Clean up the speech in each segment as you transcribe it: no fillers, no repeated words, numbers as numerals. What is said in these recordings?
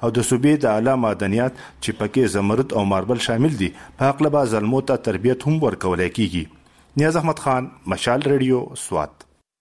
او د صوبې د اعلی معدنیات چې پکې زمرد او ماربل شامل دي په حق له زلمو ته تربیت هم ورکول کیږي. نیاز احمد خان، مشال ریډیو، سوات.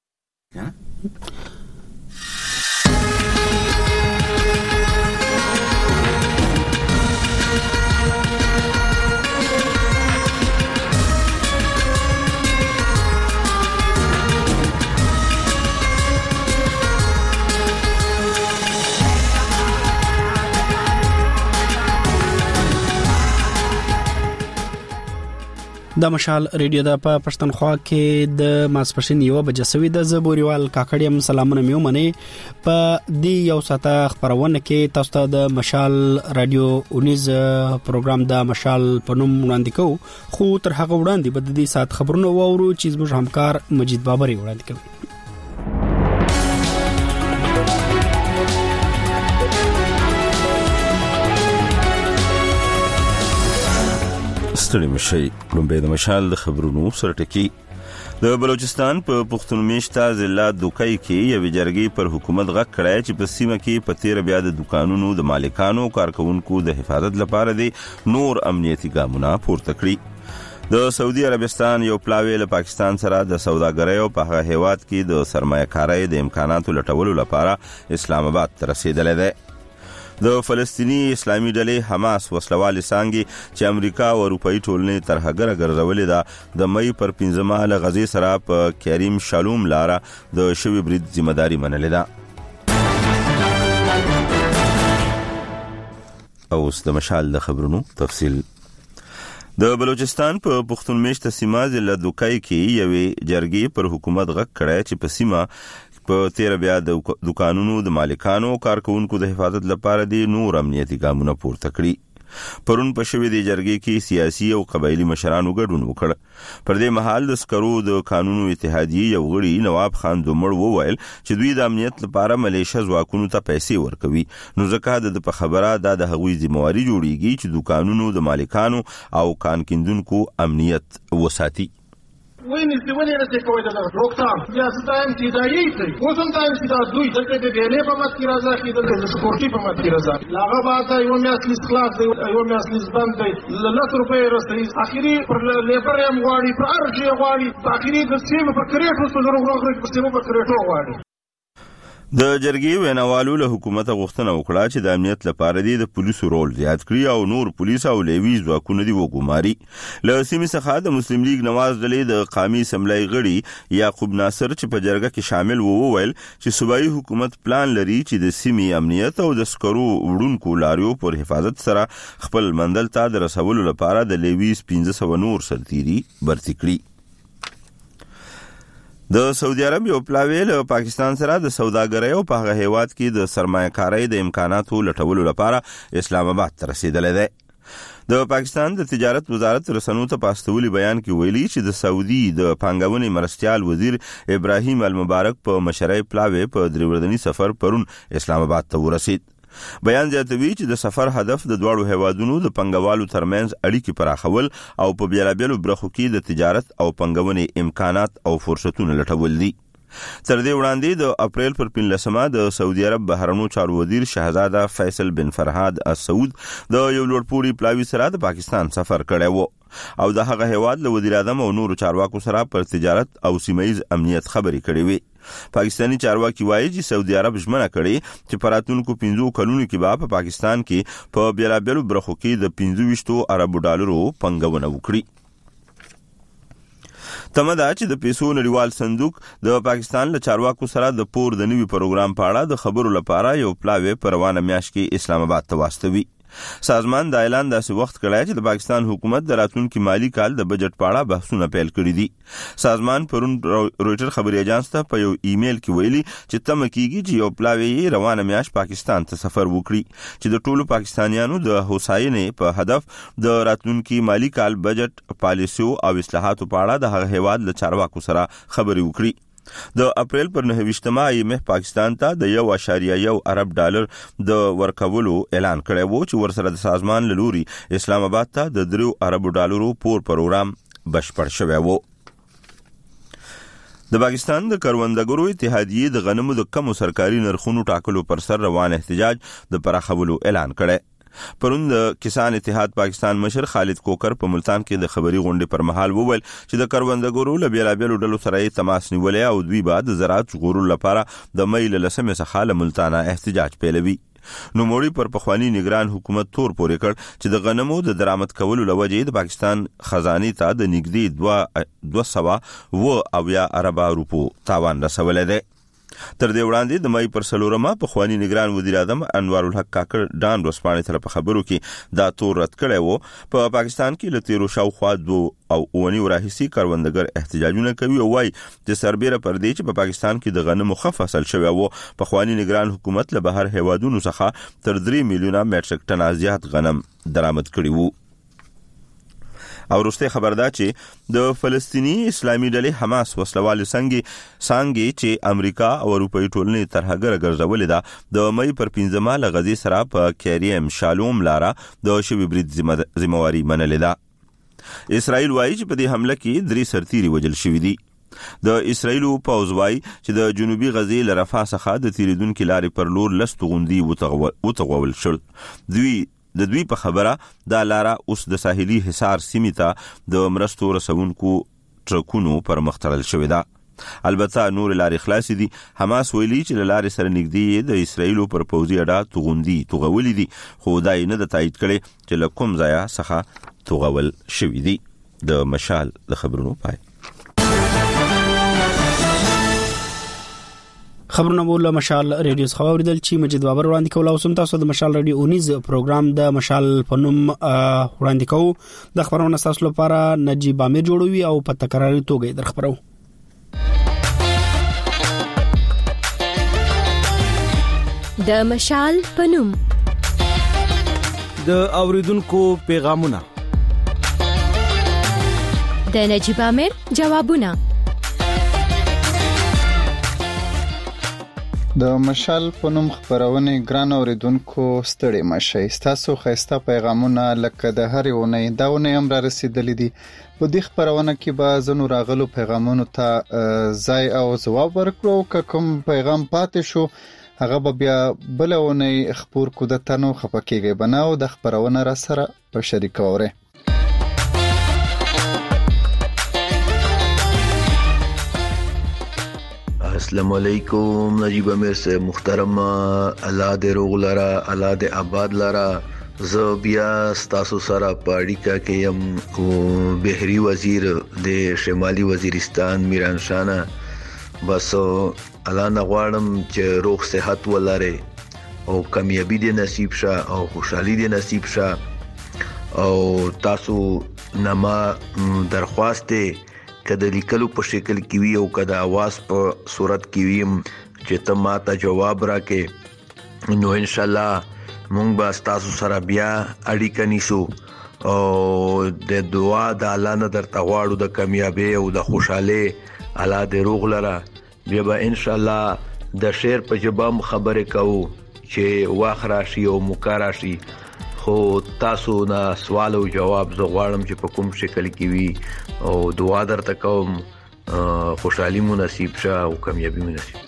د مشال ریډیو د په پښتونخوا کې د ماسپښین 1 بجې سوي د زبوريوال کاکړیم سلامونه مې ومني. په دې یو ساعته خبرونه کې تاسو ته د مشال رادیو 19 پروګرام د مشال په نوم وړاندې کوو، خو تر هغه وړاندې به د دې ساعت خبرونه وورو چې زموږ همکار مجید بابر وړاندې کوي. ستړي مشي لومبه د مشال د خبرونو سره ټکی. د بلوچستان په پښتونمیشته ضلع دوکۍ کې یو جرګې پر حکومت غږ کړی چې په سیمه کې په تیر بیا د دکانونو د مالکانو کارکونکو د حفاظت لپاره دي نور امنیتي ګامونه پورته کړي. د سعودي عربستان یو پلاوی له پاکستان سره د سوداګرۍ په هغه هیواد کې د سرمایه‌کارۍ د امکاناتو لټولو لپاره اسلام آباد ته رسیدلی دی. د فلسطینی اسلامي ډلې حماس وسلوال څنګه چې امریکا او اروپאי ټولنې ترهګر ګرځولې ده د مې پر 15 له غزې سره په کریم شالوم لاره د شوی برید ذمہ داری منلې ده. اوس د مشال د خبرونو تفصیل. د بلوچستان په پښتونمیشته سیمه ضلع دوکۍ کې یوې جرګې پر حکومت غږ کړی چې په سیمه په تیر بیا د دکانونو د مالکانو کارکونکو د حفاظت لپاره دي نور امنیتي ګامونه پورته کړي. پرون په شوی د جرګې کې سیاسي او قبایلی مشرانو ګډون وکړ. پر دې مهال د سکرو د قانونو اتحادیې یو غړي نواب خان دومړ وویل چې دوی د امنیت لپاره ملیشه ځواکونو ته پیسې ورکوي، نو ځکه د خبره د هغوی ذمہواری جوړیږي چې دکانونو د مالکانو او کان کیندونکو امنیت وساتي. وين استواني رسي کوي د روکتام یا ستایم چې دایي کوي اوسم تایم چې دا دوی دغه د بیلې په مات کې راځي د سکورټي په مات کې راځي لاغه باته یو میاسلیس خلاص دی یو میاسلیس بند دی لږ روپے رسي اخیری پر لیبر یم غواړي پر ارجی غواړي اخیری د سیم په کریټو سره غوړغړ په سیم په کریټو غواړي. د جرګې ویناوالو له حکومت غوښتنه وکړه چې د امنیت لپاره د پولیسو رول زیات کړي او نور پولیس او لیوي ځواکونه دی وګماري. له سیمې څخه د مسلم لیگ نواز ډلې د قومي اسمبلی غړي یعقوب ناصر چې په جرګه کې شامل وویل چې صوبایي حکومت پلان لري چې د سیمې امنیت او د سکرو وړونکو لاریو پر حفاظت سره خپل منزل ته د رسولو لپاره د لیوي 1500 نور سرتيري برتي کړي. د سعودي عرب یو پلاوی له پاکستان سره د سوداګرۍ او په هغه هیواد کې د سرمایه‌کارۍ د امکاناتو لټولو لپاره اسلام آباد ته رسیدلی دی. د پاکستان د تجارت وزارت رسنیو ته پاستولي بیان کې ویلي چې د سعودي د پانګونې مرستيال وزیر ابراهیم المبارک په مشرۍ پلاوی په دریوردنی سفر پرون اسلام آباد ته ورسید. بیان زیاتوي چې د سفر هدف د دوړو هیوادونو د پنګوالو ترمنځ اړیکې پراخول او په بیلابیلو برخو کې د تجارت او پنګونې امکانات او فرصتونه لټول دي. تر دې وړاندې د اپریل پر 15 د سعودي عرب بهرنیو چارو وزیر شهزاده فیصل بن فرهاد السعود د یو لوړپوړي پلاوی سره د پاکستان سفر کړی و او د هغه هیواد له وزیر اعظم او نورو چارواکو سره پر تجارت او سیمه‌ایز امنیت خبرې کړې وې. پاکستانی چارواکي وایي چې سعودي عرب ژمنه کړې چې پراتونکو 15 کلونو کې به په پاکستان کې په بیلابیلو برخو کې د 25 اربو ډالرو پنګونه وکړي. تمدا چې د پیسو نړیوال صندوق د پاکستان له چارواکو سره د پور د نوي پروګرام په اړه د خبرو لپاره یو پلاوی پر روانه میاشت کې اسلام آباد ته واستوي. سازمان د اعلان داسې وخت کړی چې د پاکستان حکومت د راتلونکي مالی کال د بجټ په اړه بحثونه پیل کړي دي. سازمان پرون رويټر خبري اژانس ته په یو ایمیل کې ویلي چې تمه کیږي چې یو پلاوی روانه میاشت پاکستان ته سفر وکړي چې د ټولو پاکستانیانو د هوساینې په هدف د راتلونکي مالی کال بجټ پالیسیو او اصلاحاتو په اړه د هغه هیواد له چارواکو سره خبرې وکړي. د اپریل پر 9 IMF پاکستان ته د 1.1 ارب ډالر د ورکولو اعلان کړی وو چې ورسره د سازمان له لوري اسلام آباد ته د 3 ارب ډالرو پور پروګرام بشپړ شوی وو. د پاکستان د کروندګرو اتحادیې د غنمو د کمو سرکاري نرخونو ټاکلو پر سر روان احتجاج د پراخولو اعلان کړی. پرون د کسان اتحاد پاکستان مشر خالد کوکر په ملتان کې د خبري غونډې پر مهال وویل چې د کروندګرو له بیلابیلو ډلو سره تماس نیولې او دوی بعد زراعت ژغورلو لپاره د مې له 10 څخه له ملتانه احتجاج پیلوي. نوموړي پر پخوانی نگران حکومت تور پورې کړ چې د غنمو د درآمد کولو لوجې د پاکستان خزانې ته د نږدې 200 ارب روپو تاوان رسولی دی. تر دې وړاندې د مې پر سلورمه پخوانی نگران وزیر اعظم انوار الحق کاکړ ډان ورسپانې تر په خبرو کې دا تور رد کړی وو. په پاکستان کې له تیرو شاوخوا 2 او 9 راهیسي کروندګر احتجاجونه کوي او وايي چې سربېره پر دې چې په پاکستان کې د غنمو ښه فصل شوی وو پخوانی نگران حکومت له بهر هیوادونو څخه تر 3 میلیونه میټریک ټن زیات غنم درآمد کړي وو. او وروسته خبر ده چې د فلسطینی اسلامي ډلې حماس وسلوال څنګه چې امریکا او اروپאי ټولنې ترهګر ګرځولې ده د مې پر 15 ل غزي سره په کیریم شالوم لاره د شوی برید ذمہواری منلې ده. اسرائیل وایي چې په دې حمله کې 3 سرتیري وژل شوي دي. د اسرائیل پوځ وایي چې د جنوبي غزي له رفح څخه د تیریدونکو لارې پر لور لستغوندي وتغول شول. د دوی په خبره دا لاره اوس د ساحلي حصار سیمې ته د مرستو رسونکو ټرکونو پر مخ تړل شوې ده. البته نور لارې خلاصې دي. حماس ویلي چې له لارې سره نږدې د اسرائیل پر پوځي اډه توغولې دي خو دا یې نه د تایید کړي چې له کوم ځای څخه توغول شوي دي. د مشال د خبرونو پای. خبرونه بوله مشال ریډیو څخه اوریدل چې مجید بابر وړاندې کول او سم تاسو د مشال ریډیو اونیز پروګرام د مشال پنوم وړاندې کوو. د خبرونو تاسو لپاره نجیب امیر جوړوي او په تکراري توګه در خبرو. د مشال پنوم د اوریدونکو پیغامونه د نجیب امیر جوابونه. د مشال پنوم خبرونه ګران اوریدونکو ستړي مشي. تاسو خسته پیغامونه لکه د هرې ونې داونه هم را رسیدلې دي. په دې خبرونه کې به زنو راغلو پیغامونو ته ځای او جواب ورکړو. کوم پیغام پاتې شو هغه به بیا بلونه خبر کو د تنو خپکیږي بناو د خبرونه را سره په شریک اوره. السلام علیکم. نجیب امیر سے محترم الله دې روغ لرا الله دې آباد لرا. زه بیا تاسو سره پاړیکا کې يم بهري وزیر د شمالي وزیرستان میران شانه. بس الله نغواړم چې روغ صحت ولري او کامیابی دې نصیب شه او خوشحالي دې نصیب شه. او تاسو نما درخواست کده لیکلو په شکل کې وي او کده आवाज په صورت کې وي چې ته ماته جواب راکې نو ان شاء الله مونږ به تاسو سره بیا اړیکه نیسو او د دعا د الله نه درته غواړو د کامیابی او د خوشحالي الله دې روغ لره. بیا به ان شاء الله د شعر په جواب خبرې کوو چې واخ راشي او مکا راشي. خو تاسو نه سوال او جواب زه غواړم چې په کوم شکل کې وي او دعا درته کوم خوشحالي مو نصیب شه او کامیابی مو نصیب.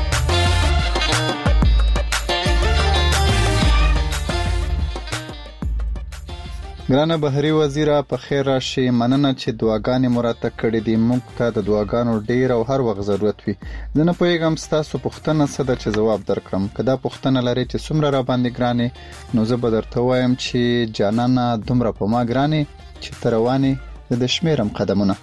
ګرانه بهري وزیره په خیر راشي. مننه چې دعاګانې مراته کړې دي. موږ ته د دعاګانو ډیر او هر وخت ضرورت وي. زه نه پوهیږم تاسو پوښتنه څه ده چې جواب درکړم. کدا پوښتنه لري چې څومره را باندې ګرانه نو زه به درته وایم چې جانانه دومره په ما ګرانه چې ترواني د شمیرم قدمونه.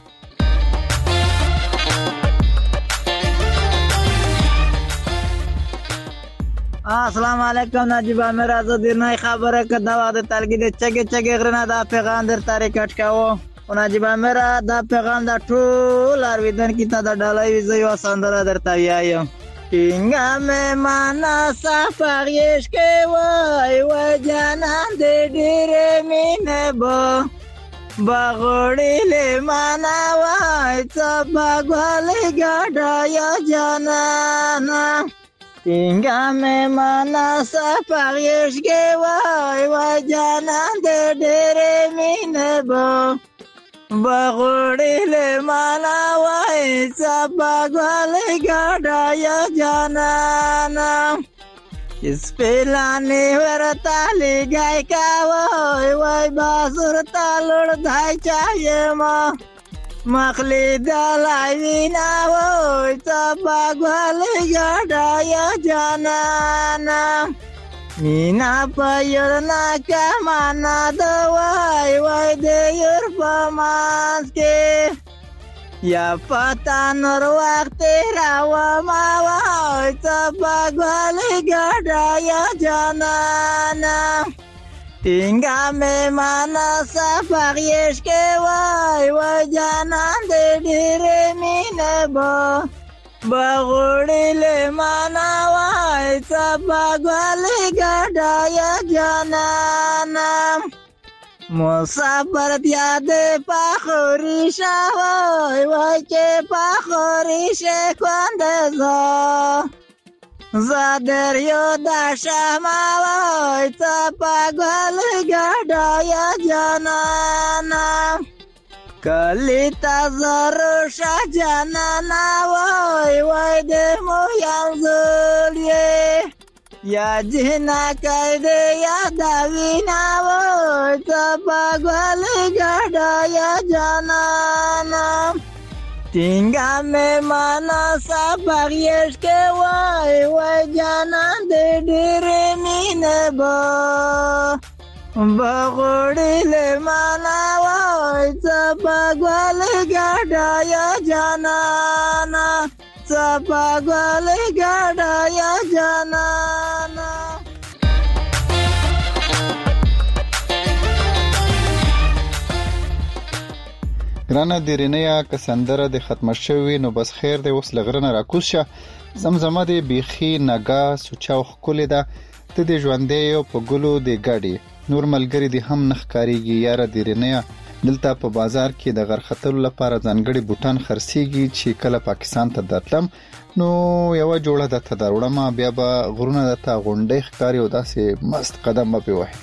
السلام علیکم. نجیب امیر آزاد نه خبره کدا وخت تلګي د چګه غرنه دا پیغام در تاریخ کټکاو. او نجیب امیر دا پیغام د ټول ارویدن کی ته د ډالای ویزه یو سندره درته وایم. ټینګه مې معنا سفریش کې وای جانان دې ډېر مینه بو باغړې له معنا وای څه باغواله ګډا یا جانانا. ټینګه مې معنا سفریش کې وای جانان دې ډېر مینه بو بغوړې له مانا وای سبغلې ګډایا جانانا سپیلانی ورتا لګای کا وای باسر تالړ دای چایما مخلی دلای وینا وای سبغلې ګډایا جانانا مینا پایرنا کمانا دوای وای د یور پماس کې یا پتا نور وخت راو ما وای تبغل ګډایا جانانا ټینګه مې مانا سفریش کې وای جانان دې ډېر مینه بغوړې له مانا وای سبغل ګډایا جانانا مسافر یاد پخوري شوی وای چې پخوري شه خوند زادر یو د شمع وای سبغل ګډایا جانانا کلی تزرو شا جانانا وای د مو یانزولیه یا جنا کده یا داوینا وای سبغل ګډایا جانانا ټینګه مې مانا سفریش کې وای جانان دې ډېر مینه بغوړې له مانا وای سبغل ګډایا جانانا سبغل ګډایا جانانا ګرانه دیرینیا کسندره د ختم شوی نو بس خیر دی اوس لغرنه راکوشه زمزمه دی بیخي نگا سوچاو خولې ده ته د ژوندې په ګلو دی ګاډي نور ملګری دی هم نخکاریږي یاره دیرینیا دلته په بازار کې د غرختلو لپاره ځانګړي بوټان خرڅيږي چې کله پاکستان ته داتلم نو یو جوړه د تداروړه ما بیا به غرونه د تا غونډې ښکاری او داسې مست قدم به وای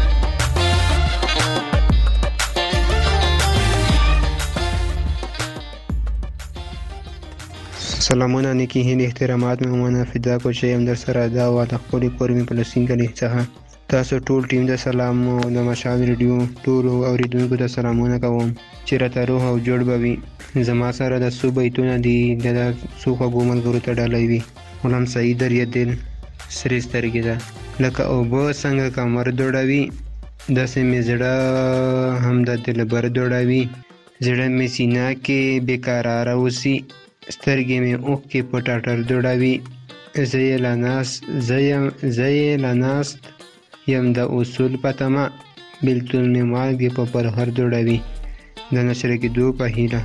سلامونه نیکی هند احترامات مې ومنه فدا کو چې هم در سره دا و د خپل کورمي فلسطین کې څخه تاسو ټول ټیم د سلام او د مشال ریډیو ټول اوریدونکو ته سلامونه کوم چې راته روح او جوړ بوي زما سره د صوبایتونه دي د سوخه ګومل ګرو ته ډالای وي ولهم سعید دریا دل سری سترګې ده لکه او به څنګه کمر دوړوي د سمې زړه هم د دل بر دوړوي زړه مې سینا کې بیقرار اوسي سترګې مې اوخ کې پټاټر دوړوي زې لناس یم د اصول پتما بلتون می مالګې په پرهر دوړوي د نشر کېدو په هیله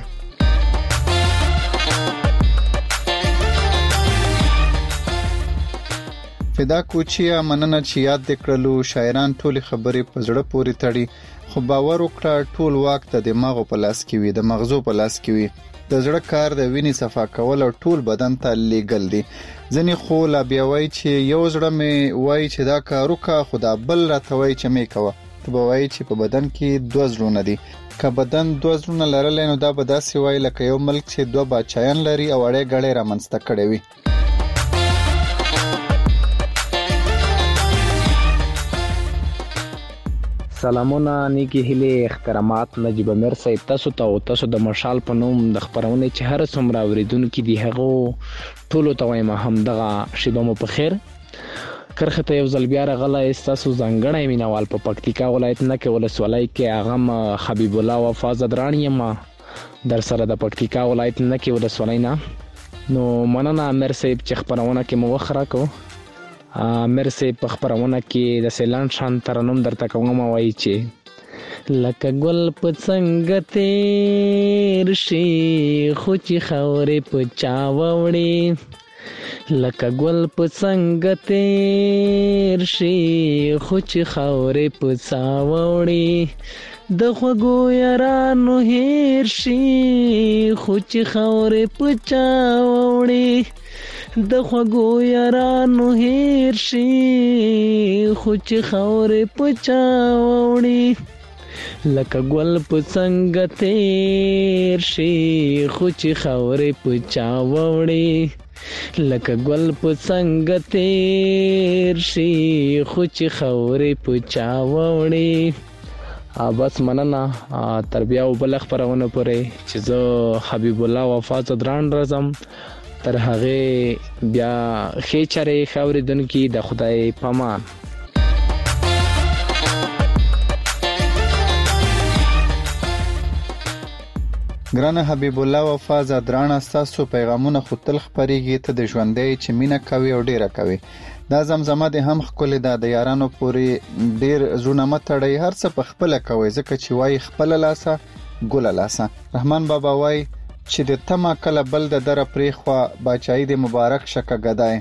فدا کوچیا مننه چې یاد دکړلو شاعران ټول خبرې په زړه پورې تړي خو باور وکړه ټول وخت د دماغ په لاس کې وي د مغزو په لاس کې وي د زړه کار د وینې صفا کول او ټول بدن ته لیګل دي ځنې خو لا بیا وای چې یو زړه مې وای چې دا کارو کا خدا بل راته وای چې مې کوه ته وای چې په بدن کې دوه زړونه دي که بدن دوه زړونه لرل نو دا به داسې وای لکه یو ملک چې دوه بادشاہان لري او اړې غړې را منځته کړې وي سلامونه نیکی هلي احترامات نجیب امیر صاحب تاسو ته او تاسو د مشال په نوم د خبرونه چې هر څومره اوریدونکو دي هغه ټولو ته وایم هم دغه شیبه مو په خیر کرخه ته یو ځل بیا راغله تاسو ځنګړی مینوال په پکتیکا ولایت نه کې ولسوالۍ کې اغم حبیب الله وفاز درانی ما در سره د پکتیکا ولایت نه کې ولسوالۍ نه نو مننه امیر صاحب چې خبرونه کې مو وخره کو مرسي په خبرونه کې د سیلان شان ترنم درته کوم وایي چې لکه ګل په څنګه تیر شي خو چې خاورې په چا وړي لکه ګل په څنګه تیر شي خو چې خاورې په چا وړي د خوګو یارانو هیر شي خو چې خاورې په چا وړي د خوګو یارانو هیر شي خو چې خاورې په چا وړي لکه ګل په څنګه تیر شي خو چې خاورې په چا وړي لکه ګل په څنګه تیر شي خو چې خاورې په چا وړي. بس مننه تر بیا بل خبرونه پورې چې زه حبیب الله وفا ځدران راځم تر هغه بیا خې چره خوریدونکو د خدای پامان. ګرانه حبیب الله وفا ځدران تاسو پیغامونه خو تل خبريږي ته د ژوندۍ چې مینا کوي او ډیره کوي. دا زمزمه د هم خپل د یارانو پوری ډیر زونه متړی هر څه په خپل کوي ځکه چې وای خپل لاسه ګل لاسه. رحمان بابا وای چې د تما کله بل د در پرې خو بچای د مبارک شکه غدای.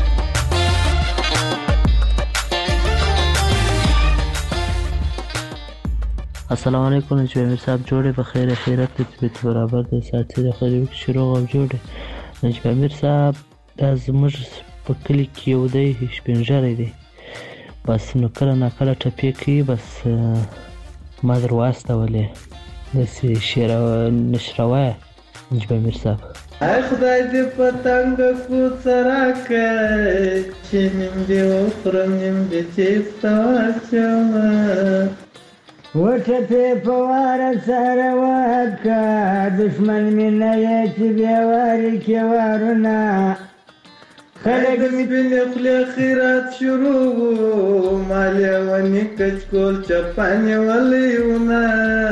السلام علیکم نجیب صاحب جوړه په خیر خیرت طبیعت برابر د ساتي د خلیق شروع او جوړه. نجیب امیر صاحب د زمر په کلی کې یو دی شپنجره دی بس نو کله نه کله ټپې کوي بس ما در واسطه ولې د شعر نشروه نجیب امیر صاحب. خدای دې پتنګ کو سراکه چې نیم دې وخرم نیم دې چېستا واچوه وټه په پوار سره وکا دشمن مینه چې بیواری کې وارونه خلق سپین خلی خیرات شروع مالی ونی کچکول چپانی ولیونا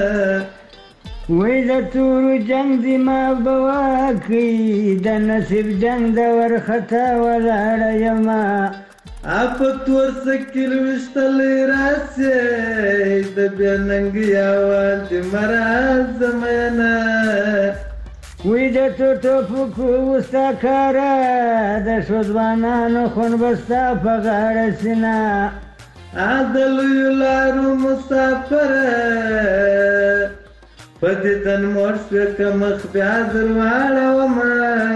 وی د تورو جنگ دی ما بواکی د نصیب جنگ د ورخطا ولاړه یما اپت ورسکل وشتلی راسی د بیاننگی آوال دی مراز زمینا وی د ټوټو وستا کارا د شوزوانانو خون بستا په غاړه سینا عدل یلارو مسافر پدې تن مورس په مخ بیا درواړه وما.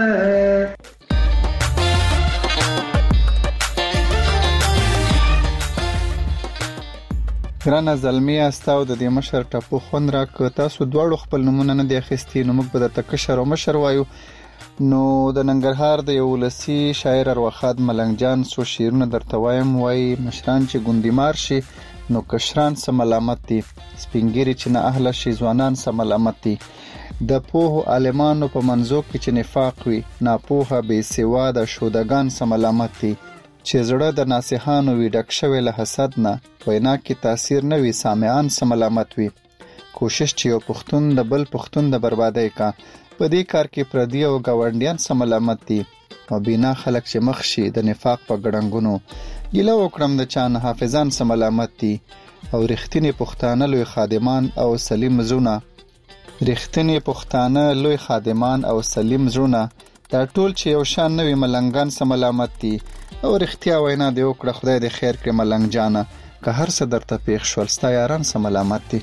ګرانه زلمی استاو د دې مشر ټپو خون را ک تاسو دواړو خپل نمونه نه دی اخیستي نو موږ به د تکشر او مشر وایو. نو د ننګرهار د یو ولسی شاعر اروخاد ملنګ جان سو شیرونه درته وایم وای مشران چې ګوندیمار شي نو کشران سم ملامت دي سپینګری چې نه اهل شي ځوانان سم ملامت دي د پوه عالمانو په منځو کې چې نفاق وي ناپوهه بې سوا د شودگان سم ملامت دي چې زړه د ناصحانو وی ډک شوی له حسد نه وینا کې تاثیر نه وي سامعان سم ملامت وي کوشش چې یو پښتون د بل پښتون د بربادۍ کا په دې کار کې پردي او گاونډیان سم ملامت دي او بنا خلک چې مخ شي د نفاق په ګړنګونو ګیله وکړم د چان حافظان سم ملامت دي او رښتینی پښتانه لوی خادمان او سلیم زونه رښتینی پښتانه لوی خادمان او سلیم زونه دا ټول چې یو شان نوی ملنګان سم ملامت دي او رښتیا وینا دی وکړه خدای دې خیر کړي ملنګ جانه که هر څه درته پیښ شول ستا یاران سم ملامت دي.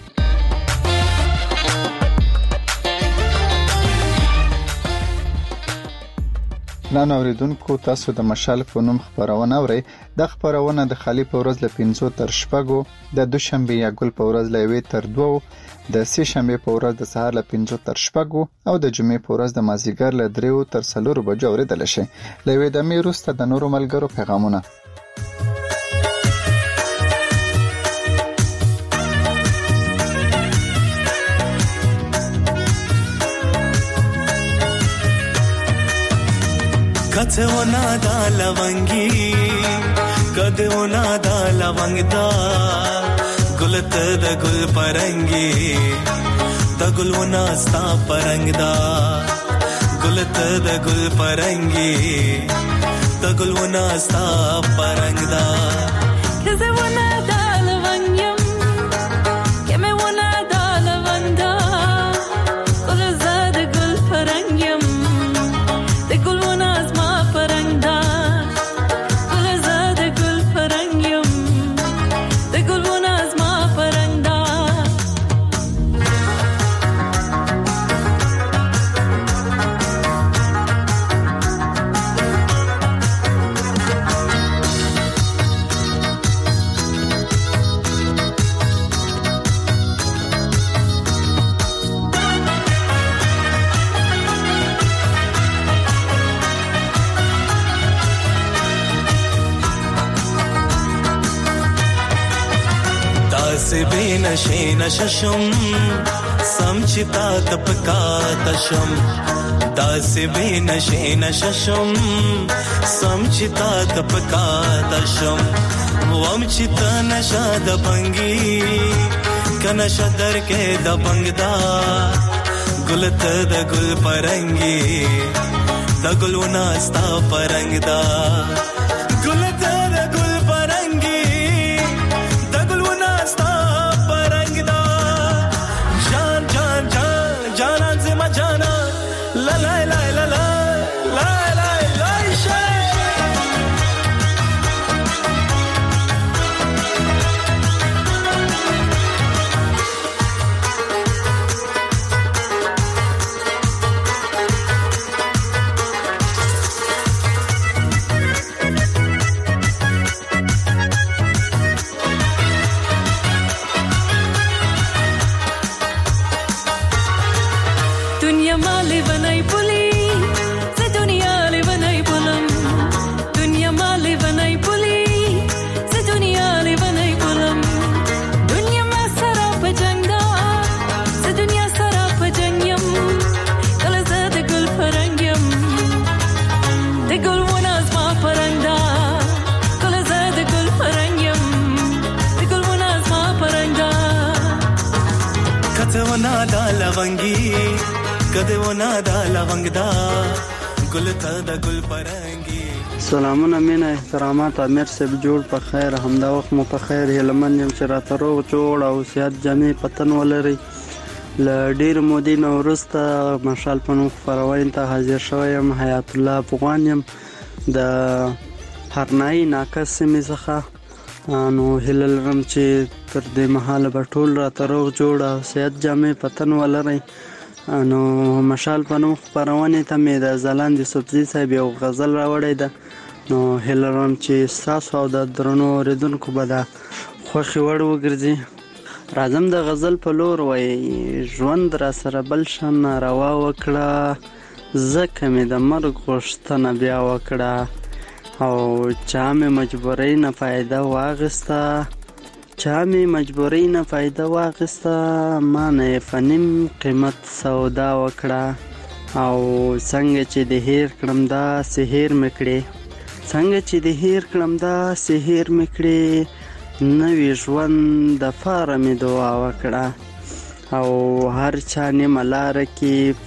نن اوریدونکو تاسو د مشال په نوم خبرونه اورئ. د خبرونه د خالی په ورځ له 5 تر شپږو د دوشنبه یا ګل په ورځ له 1 تر 2 د سه شنبه په ورځ د سهار له 5 تر شپږو او د جمعې په ورځ د مازیګر له 3 تر 4 بجو اوریدل شي. لوي د مې روسته د نورو ملګرو پیغامونه. کته ونا دا لونګي کده ونا دا لونګ دا ګلت د ګل پرنګي د ګل ونا ستا پرنګ دا ګلت د ګل پرنګي د ګل ونا ستا پرنګ دا کده ونا دا لونګم کمه ونا دا لوندا ګل زاد ګل پرنګم د ګل ونا داسې بې نشې نشه شم سم چې تا ته په کاته شم داسې بې نشې نشه شم سم چې تا ته په کاته شم وم چې تا نشه د بنګي که نشه درکې د بنګ دا ګل ته د ګل پرنګي د ګلونه ستا پرنګ دا ګل ته د ګل پرنګي د ګلونه ستا پرنګ دا جان جان جان جانان زما جانا لا لا لا لا لا لا لا لا شي سلامونه مینه احترامات امیر صاحب جوړ په خیر همدا وخت مو په خیر هلمن یم چې راته روغ جوړ او صحت جامع پتن ولري له ډیر مودې نه وروسته مشال په نوم خپرونې ته حاضر شوم حیات الله افغان یم د هرنای ناکس سیمې څخه نو هیله لرم چې تر دې مهاله به ټول راته روغ جوړ او صحت جامع پتن ولري نو مشال په نوم خپرونې ته مې د ځلاند یوسفزي صاحب یو غزل راوړی ده نو هیله لرم چې ستاسو او د درنو اورېدونکو به د خوښې وړ وګرځي راځم د غزل په لور وایي ژوند را سره بل شان ناروا وکړه ځکه مې د مرګ غوښتنه بیا وکړه او چا مې مجبورۍ نه فایده واغسته ما نه فنیم قیمت سودا وکړه او څنګه چې د هیر کړم دا سحر مې کړې نوی ژوند د فاره مې دعا وکړه او هر چا نیمه لاره کې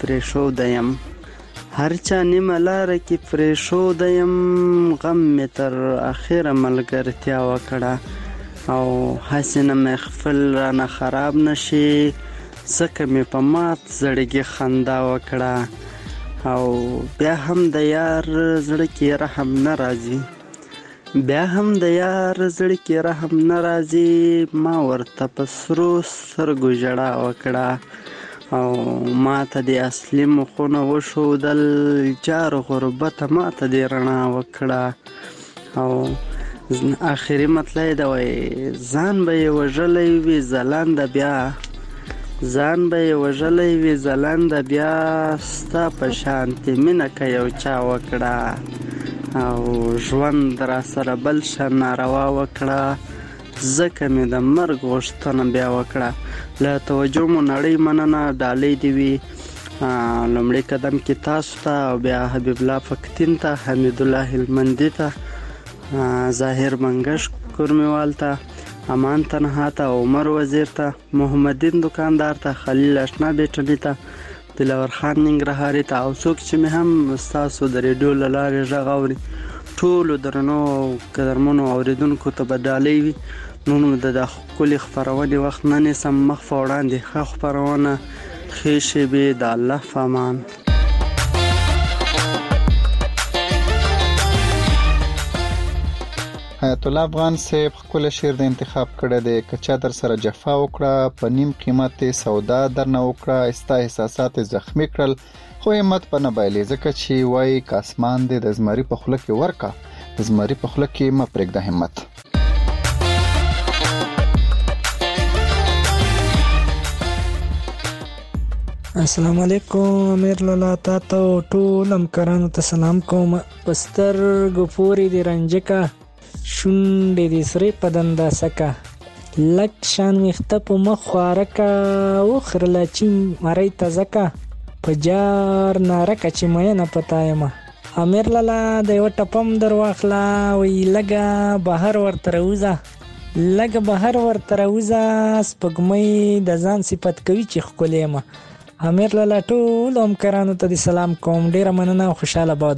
پرېښوده یم غم مې تر اخره ملګرتیا وکړه او هسې نه محفل رانه خراب نشي ځکه مې په مات زړګي خندا وکړه او بیا هم د یار زړه کې رحم نه راځي ما ورته په سرو سترګو ژړا وکړه او ما ته د اصلي مخونه وښودل جار غربته ما ته د رڼا وکړه او آخري مطلب دا وایي ځان به یې وژلی وي بیا ستا په شانتې مینه که یو چا وکړه او ژوند را سره بل شان ناروا وکړه ځکه مې د مرګ غوښتنه بیا وکړه له توجه مو نړۍ مننه ډالۍ دې وي لومړي قدم کې تاسو ته او بیا حبیب الله فکتین ته حمید الله هلمندي ته ظاهر منګش کورمیوال ته امان تنها ته عمر وزیر ته محمدین دکاندار ته خلیل اشنا بیٹنی ته دلور خان ننګرهاري ته او څوک چې مې هم ستاسو د ریډیو له لارې غږ اوري ټولو درنو قدرمنو اوریدونکو ته به ډالۍ وي نو د ښکلې خپرونې وخت نه نیسم مخ په وړاندې ښه خپرونه ښې شېبې د الله په امان. حیات الله افغان صاحب خپل شعر د انتخاب کړی دی که چا در سره جفا وکړه په نیم قیمت سودا درنه وکړه استا احساسات زخمی کړل خو همت په نه بایلې ځکه چې وایي که اسمان دی د زمري په خوله کې ورکه د زمري په خوله کې مه پرېږده همت. السلام علیکم امیر لالا تا ته ټول همکارانو ته سلام کوم. پستر ګفوري دی رنجکا شونډې دې سرې په دنده سکه لک شان ویخته په مخ خوارکه وخرله چې مری ته ځکه په جار نارکه چې مینه پتا یم. امیر لالا د یو ټپم در واخله وی لګه بهر ورته راوځه لګه بهر ورته راوځه سپوږمۍ د ځان صفت کوي چې ښکلې یم. امیر لالا ټولو همکارانو ته د سلام کوم. ډیره مننه او خوشحاله باد.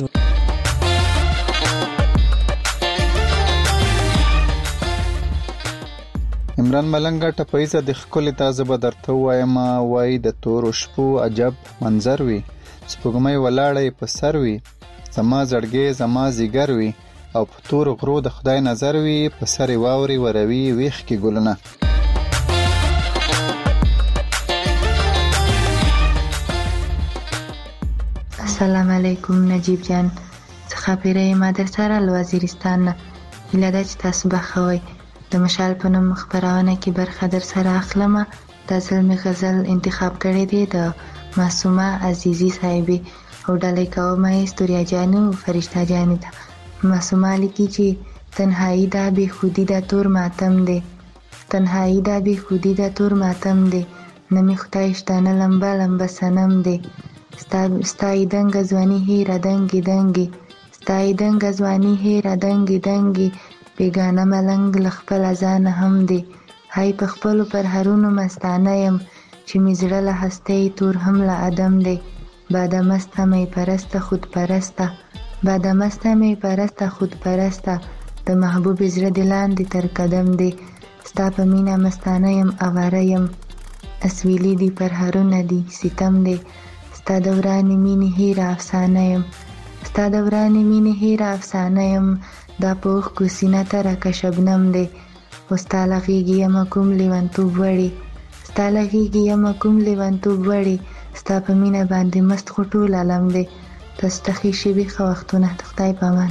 عمران ملنګ ټپایزه د ښکلې تازه به درته ووایم وایي د تورو شپو عجب منظر وي سپوږمۍ ولاړه په سر وي زما زړګی زما زیګر وي او په تورو غرو د خدای نظر وي په سر واوري وروي ویښ کې ګلونه. السلام علیکم نجیب جان څخه پیره ما در سره الوزیرستان نه هیله ده چې تاسو به ښه وئ. د مشال په نوم خپرونه کې برخه در سره اخلم. دا ځل مې غزل انتخاب کړی دی د معصومه عزیزی صاحبې او ډالۍ کوم یې ستوریا جانو او فرشته جانې ته. معصومه لیکي چې تنهایی دا بې خودي دا تور ماتم دی تنهایی دا بې خودي دا تور ماتم دی نه مې خدای شته نه لمبه لمبه صنم دی ستای دنګه ځواني هیره دنګې دنګې ستای دنګه ځواني هیره دنګې دنګې بیگانه ملنګ له خپله ځانه هم دی. هی په خپلو پرهرونو مستانه یم چې مې زړه له هستۍ تور هم له عدم دی. بادمسته می پرسته خود پرسته بادمسته می پرسته خود پرسته د محبوب زړه د لاندې تر قدم دی. ستا په مینه مستانه یم اواره یم اسویلی دی پرهرونه دی ستم دی. ستا د ورانې مینې هیره افسانه یم ستا د ورانې مینې هیره افسانه یم دا په اوښکو سینه ترکه شبنم دی. و ستا له غېږې یمه کوم لیونتوب وړې ستا له غېږې یمه کوم لیونتوب وړې ستا په مینه باندې مست خو ټول عالم دی. تاسو ته ښې شېبې ښه وختونه د خدای په امان.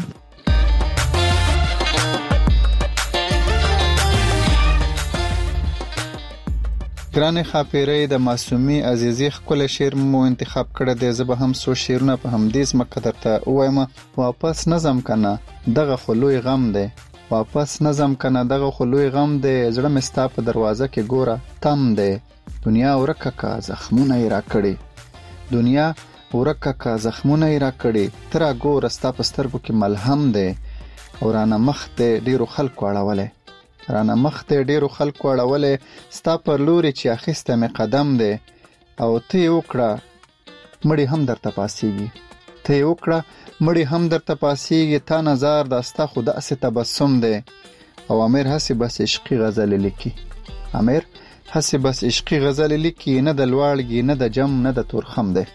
ګرانې ښاپیرۍ د معصومي عزیزي ښکلی شعر مو انتخاب کړی دی. زه به هم څو شعرونه په همدې ځمکه درته ووایم. واپس نه ځم که نه دغه خو لوی غم دی واپس نه ځم که نه دغه خو لوی غم دی زړه مې ستا په دروازه کې ګوره تم دی. دنیا ورکه که زخمونه یې راکړي دنیا ورکه که زخمونه یې راکړي ته راګوره ستا په سترګو کې ملهم دی او رانه مخ دی ډېرو خلکو اړولی رانه مخ دی ډېرو خلکو اړولی ستا پر لوري چې اخیسته مې قدم دی او ته یې وکړه مړی هم درته پاسیږي ته یې وکړه مړی هم درته پاسیږي تا نظر دا ستا خو داسې تبسم دی. او امیر هسې بس عشقي غزلې لیکي امیر هسې بس عشقي غزلې لیکي نه د لواړګي نه د جم نه د تورخم دی.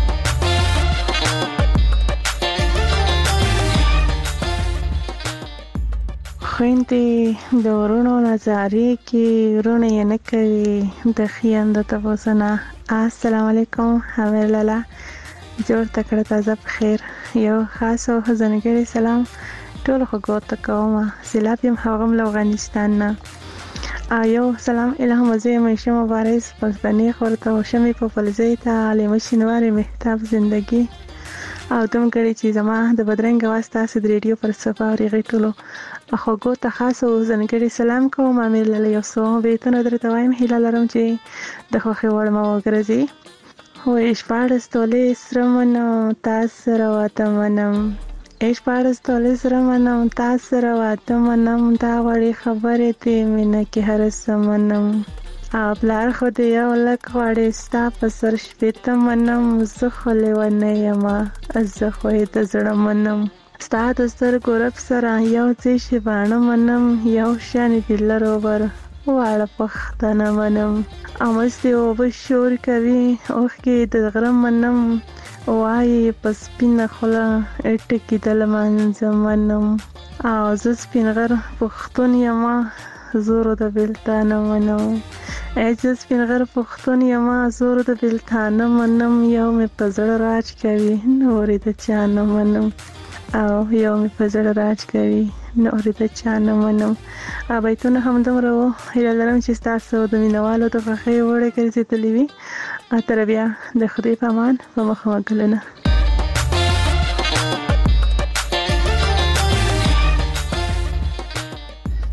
خويندې د ورونو نظارې کې ورونه یې نه کوي د خیانده تاسو نه. السلام علیکم امیر لالا جوړ تکړه تازه په خیر. یو خاص او ځانګړی سلام ټول خو ګوت کوم سلام یم هغم له افغانستان نه. یو سلام الهام زه مې مبارز پسبنی خورته شمې په فلزی ته عالم شینواری مهتاب زندگی او دوم کړي چې زما د بدرنګ واسطه سید ریډیو پر صفه او ریغې ټولو اخو ګوت خاص او ځانګړی سلام کوم امیر لالا یو څو به ته نظر ته وایم هیله لرم چې د خوخي وړ ما وګرځي وې شپارس تولې سرمنو تاسو راواتمنم شپارس تولې سرمنو تاسو راواتمنم دا وړي خبرې ته مینه کې هر سمنم بلار خو دې یو لک وړي ستا په سر شپېته منم زه خو لیونی یمه زه خو یې د زړه منم ستا د سترګو رپ سره یو څه شی باڼه منم یو شانې دې لروبر واړه پښتنه منم امستې اوبه شور کوي اوښکې د غره منم وایي په سپینه خوله ټکي د لمانځه منم او زه سپین غر پښتون یمه زور د بلتانه منم زه سپین غر پښتون یمه زور د بلتانه منم یو مې په زړه راج کوي نورې د چا نه منم او یو مې په زړه راج کوي نورې د چا نه منم. بیتونه همدومره وو. هیله لرم چې ستاسو د مینوالو د خوښۍ وړ ګرځېدلې وي. تر بیا د خدای په امان په مخامخ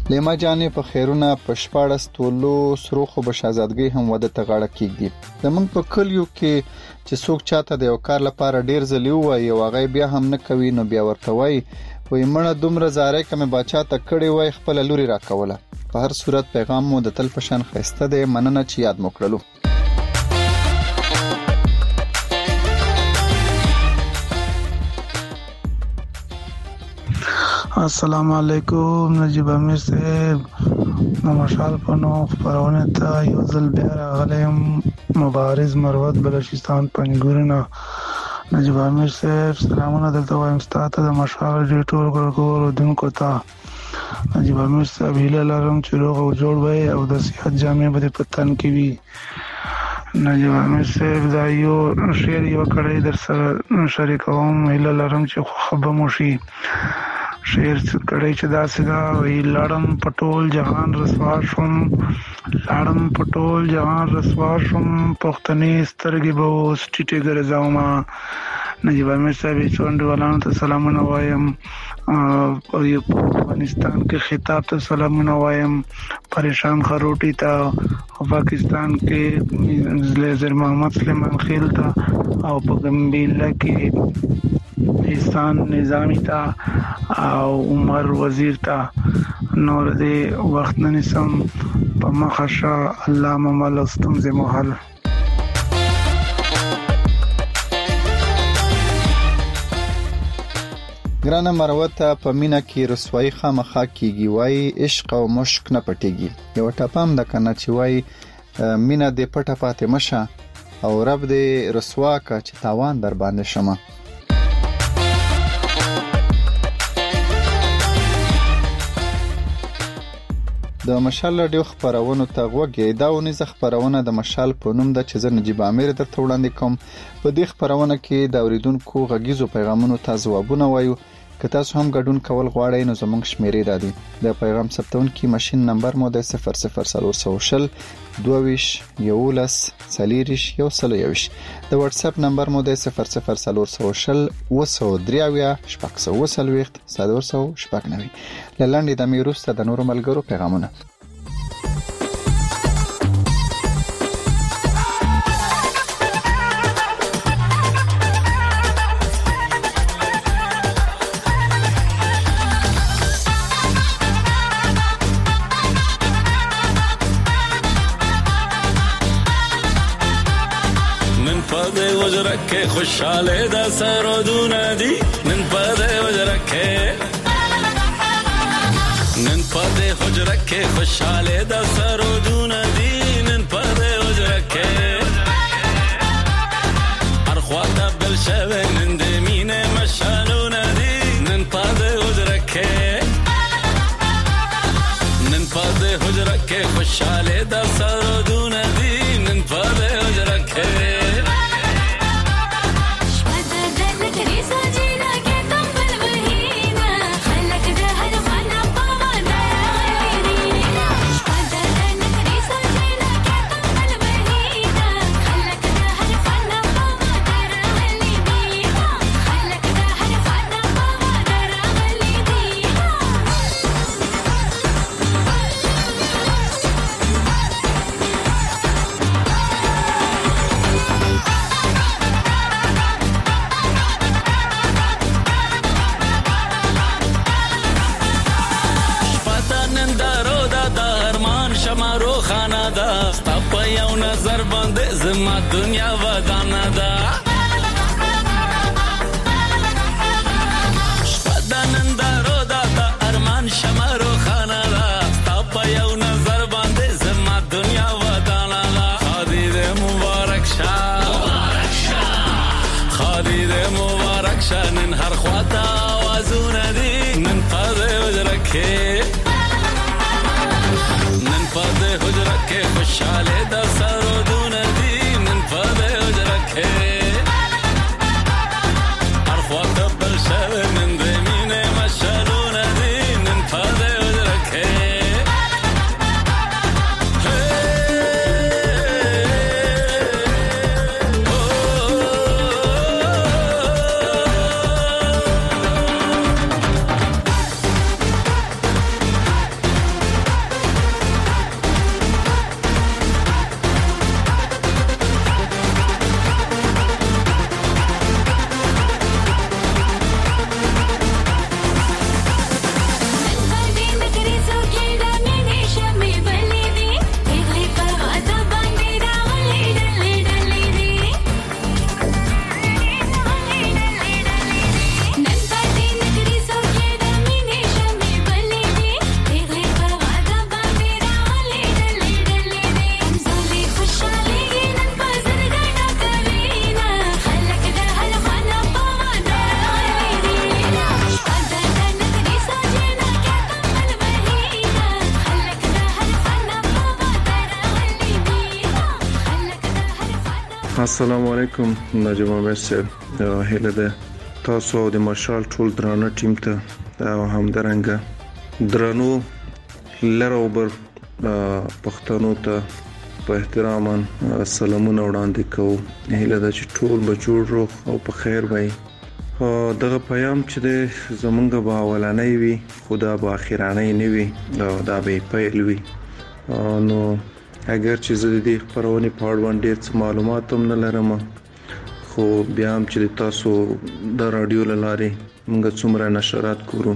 لیما جانې په خیرونه په 14 تولو سرو خو به شاهزادګۍ هم وده ته غاړه کېږي. زمونږ په کلیو کې چې څوک چاته د یو کار لپاره ډیر ځلې وایي او هغه بیا هم نه کوي نو بیا ورته وایي وای مړه دومره زارې کومه باچا ته کړې وای خپل لوري راکوله. په هر صورت پیغام مو د تل پشان خسته ده. مننه چې یاد مو کړلو. السلام علیکم نجیب امیر صاحب. مشال په نو خبرونه ته یو ځل بیا راغلم. مبارز مروت بلوچستان پنځګورنا. نجیب امیر صاحب سلامونه دلته وایم ستاسو د مشال ډیټور ګورګور دونکو ته. نجیب امیر صاحب هیله لرم چې روغ او جوړ وي او د صحت جامع به پتن کې وي. نجیب امیر صاحب دا یو شعر یو کړی در سره شریکوم. هیله لرم چې خبر مو شي. شعر کړی چې دا څنګه وی لړم پټول جهان رسوا شوم. لړم پټول جهان رسوا شوم. پښتنې سترګې به اوس ټیټې ګرځاوم. نجیب امیر صاحب چوندوالانو ته سلامونه وایم. او یو افغانستان کې خطاب ته سلامونه وایم. پریشان خروټی ته پاکستان کې لیزر محمد سلیمان خیل ته او په ګمبیلا کې احسان نظامی ته او عمر وزیر ته. نور دې وخت نه نسم په مخشه الله ممل استم زه محل. ګرانه مروته په مینا کې رسوایی خامخا کیږي. وای عشق او مشک نه پټيږي. یو ټاپام د کنه چې وای مینا دې پټه پاتې مشه او رب دې رسوا کا چې تاوان در باندې شمه. د مشال رادیو خبرونه ته غوږی. دا ونیزه خبرونه د مشال په نوم د چې نجیب امیر درته وړاندې کوم. په دې خبرونه کې د اوریدونکو غږیزو پیغامونو ته ځوابونه وایو. که تاسو هم ګډون کول غواړئ نو زموږ شمیرې دادي. د پیغام ثبتونکي ماشين نمبر مو د 00320 22 11 40 121. د واتس اپ نمبر مو د 00320 203 شپږ 790 لاندې د میروسته د نورو ملګرو پیغامونه. وجرکه خوشاله د سرودونه دي نن په وجرکه نن په وجرکه خوشاله د سرودونه دي نن په وجرکه ارخواته بل شوه نن د مینه مشالونه دي نن په وجرکه نن په وجرکه خوشاله د سرودونه دي نن په وجرکه زما دنیا ودانه ده شپدانندارو دا ارمان شمارو خانه ده ستا په یو نظر باندې زما دنیا ودانه ده. خادي دې مبارک شه خادي دې مبارک شه نن هر خواته आवाजونه دي نن په حجره کې نن په حجره کې خوشاله ده سرودونه دي نن په حجره کې هر خواته بل شوه نن د مینې مشالونه دي نن په حجره کې السلام علیکم نجیب عامر صاحب، هیله ده تاسو او د مشال ټول درانه ټیم ته او همدارنګه درنو لروبر پښتنو ته په احترام سلامونه وړاندې کوو. هیله ده چې ټول به جوړ روغ او په خیر وي. دغه پیغام چې د زمونږ به اولنۍ وي خدا به اخیرانۍ نه وي، دا به پیل وي. نو اگر چې زه د دې خبرونې په اړه ډېر څه معلومات هم نه لرم، خو بیا هم چې تاسو د رادیو له لارې موږ څومره نشرات کوو،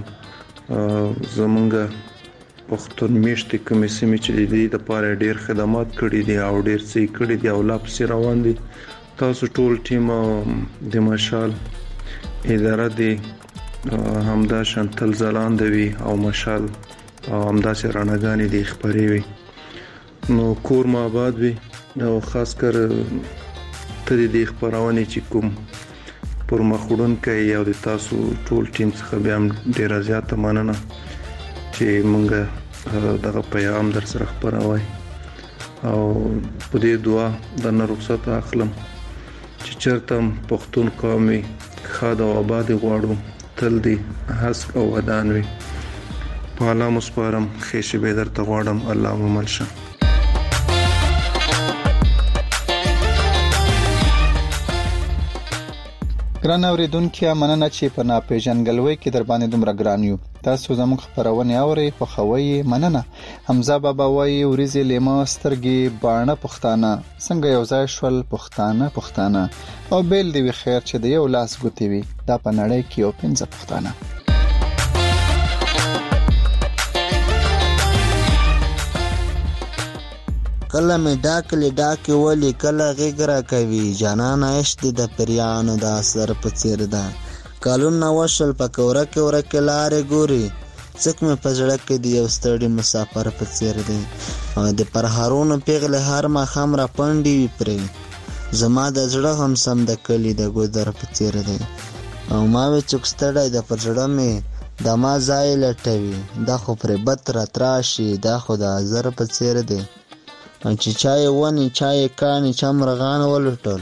زمونږ پښتون میشتې کومې سیمې چې د دې لپاره ډېر خدمات کړي دي او ډېر څه کړي دي او لا پسې روان دي. تاسو ټول ټیم د مشال اداره دی همدا شانتل ځلانده وي او مشال همداسې رڼاګانې دي خپرې وي. نو کور ما آباد وي او خاص کر ته دې خبرونه چې کوم پر مخوړن کوي او د تاسو ټول ټیم څخه بیا ډیر زیاته مننه چې مونږ دغه پیغام در سره خبروي او په دې دعا د رخصت اخلم چې چرته پښتون قومي خاده او آباد غواړو تل دې حسک او ودان وي. په الله مسپارم خېشه به درته غواړم. الله مو ملشه. ګران اوریدونکو، مننه چې په ناپېژنګلوي کې در باندې دومره ګران یو. تاسو زموږ خبرونه اورئ، خوښوي. مننه. حمزه بابا وایي وريزي لیما سترګې باڼه پښتانه څنګه یو ځای شول پښتانه او بیل دی خیر چې د یو لاس ګوتې وي دا په نړۍ کې یو پنځه پښتانه. کله می ډاکې ولی کله غیګرا کوي جانان عشق د پریانو د اثر په څیر ده. کالونه وشل پکوره کې لارې ګوري څک می پزړه کې دی یو ستړي مسافر په څیر دی. او د پرهارونو پیغله هر ما خمره پنډي وي پرې زما د زړه هم سم د کلی د ګودر په څیر دی. او ما وې چوک ستړی د پرځړه می د ما ځای لټوي دا خو پر بت را تراشي دا خو د ازر په څیر دی. چې چای ونی چای کانی چا مرغان ولټول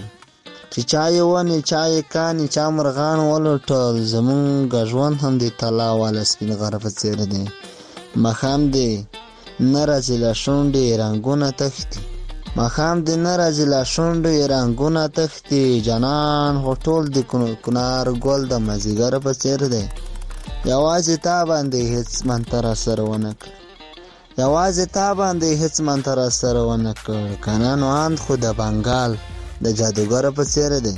زمونږ ژوند هم دی طلا والا سپین غره په څیر دی. مخام دی نرازی لا شونډې رنګونه تختی جانان هوټول دی کنار ګل د مزیګر په څیر دی. یوازې تا باندې هیڅ منتر اثر ونه کړ کنانو اند خو د بنگال د جادوګر په څیر دی.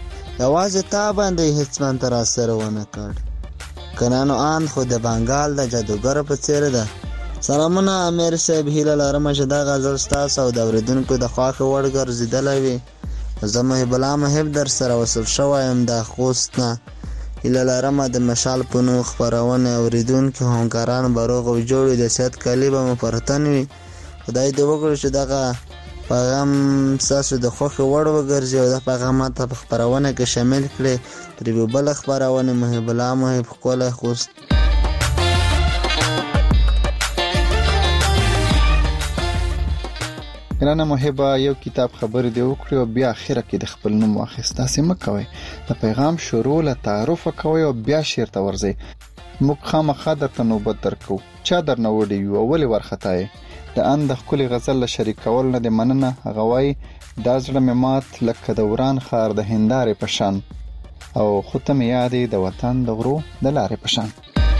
سلامونه امیر صاحب، هیله لرم چې دا غزل ستاسو او د اوریدونکو د خواښې وړ ګرځېدلی وي. زه محب الله محب در سره وصل شوی یم د خوست نه. هیله لرم د مشال په نوم خپرونه اوریدونکو همکاران به روغ او جوړ وي، د صحت کالي به مو پر تن وي. خدای دې وکړي چې دغه پیغام ستاسو د خوښې وړ وګرځي او دا پیغامات په خپرونه کې شامل کړي. تر یوه بله خپرونه محب الله محب ښکلی خوست. ګرانه محبه، یو کتاب خبرې دی وکړي او بیا اخره کې د خپل نوم واخیست. تاسې مه کوئ، د پیغام شروع له تعارف کوئ او بیا شعر ته ورځئ. موږ خامخا درته نوبت درکو. چا درنه وړي وي او ولې وارخطا یې؟ د ان د ښکلي غزل له شریکول نه دې مننه. هغه وایي دا زړه مې مات لکه د وران ښار د هندارې په شان او خو ته مې یادې د وطن د غرو د لارې په شان.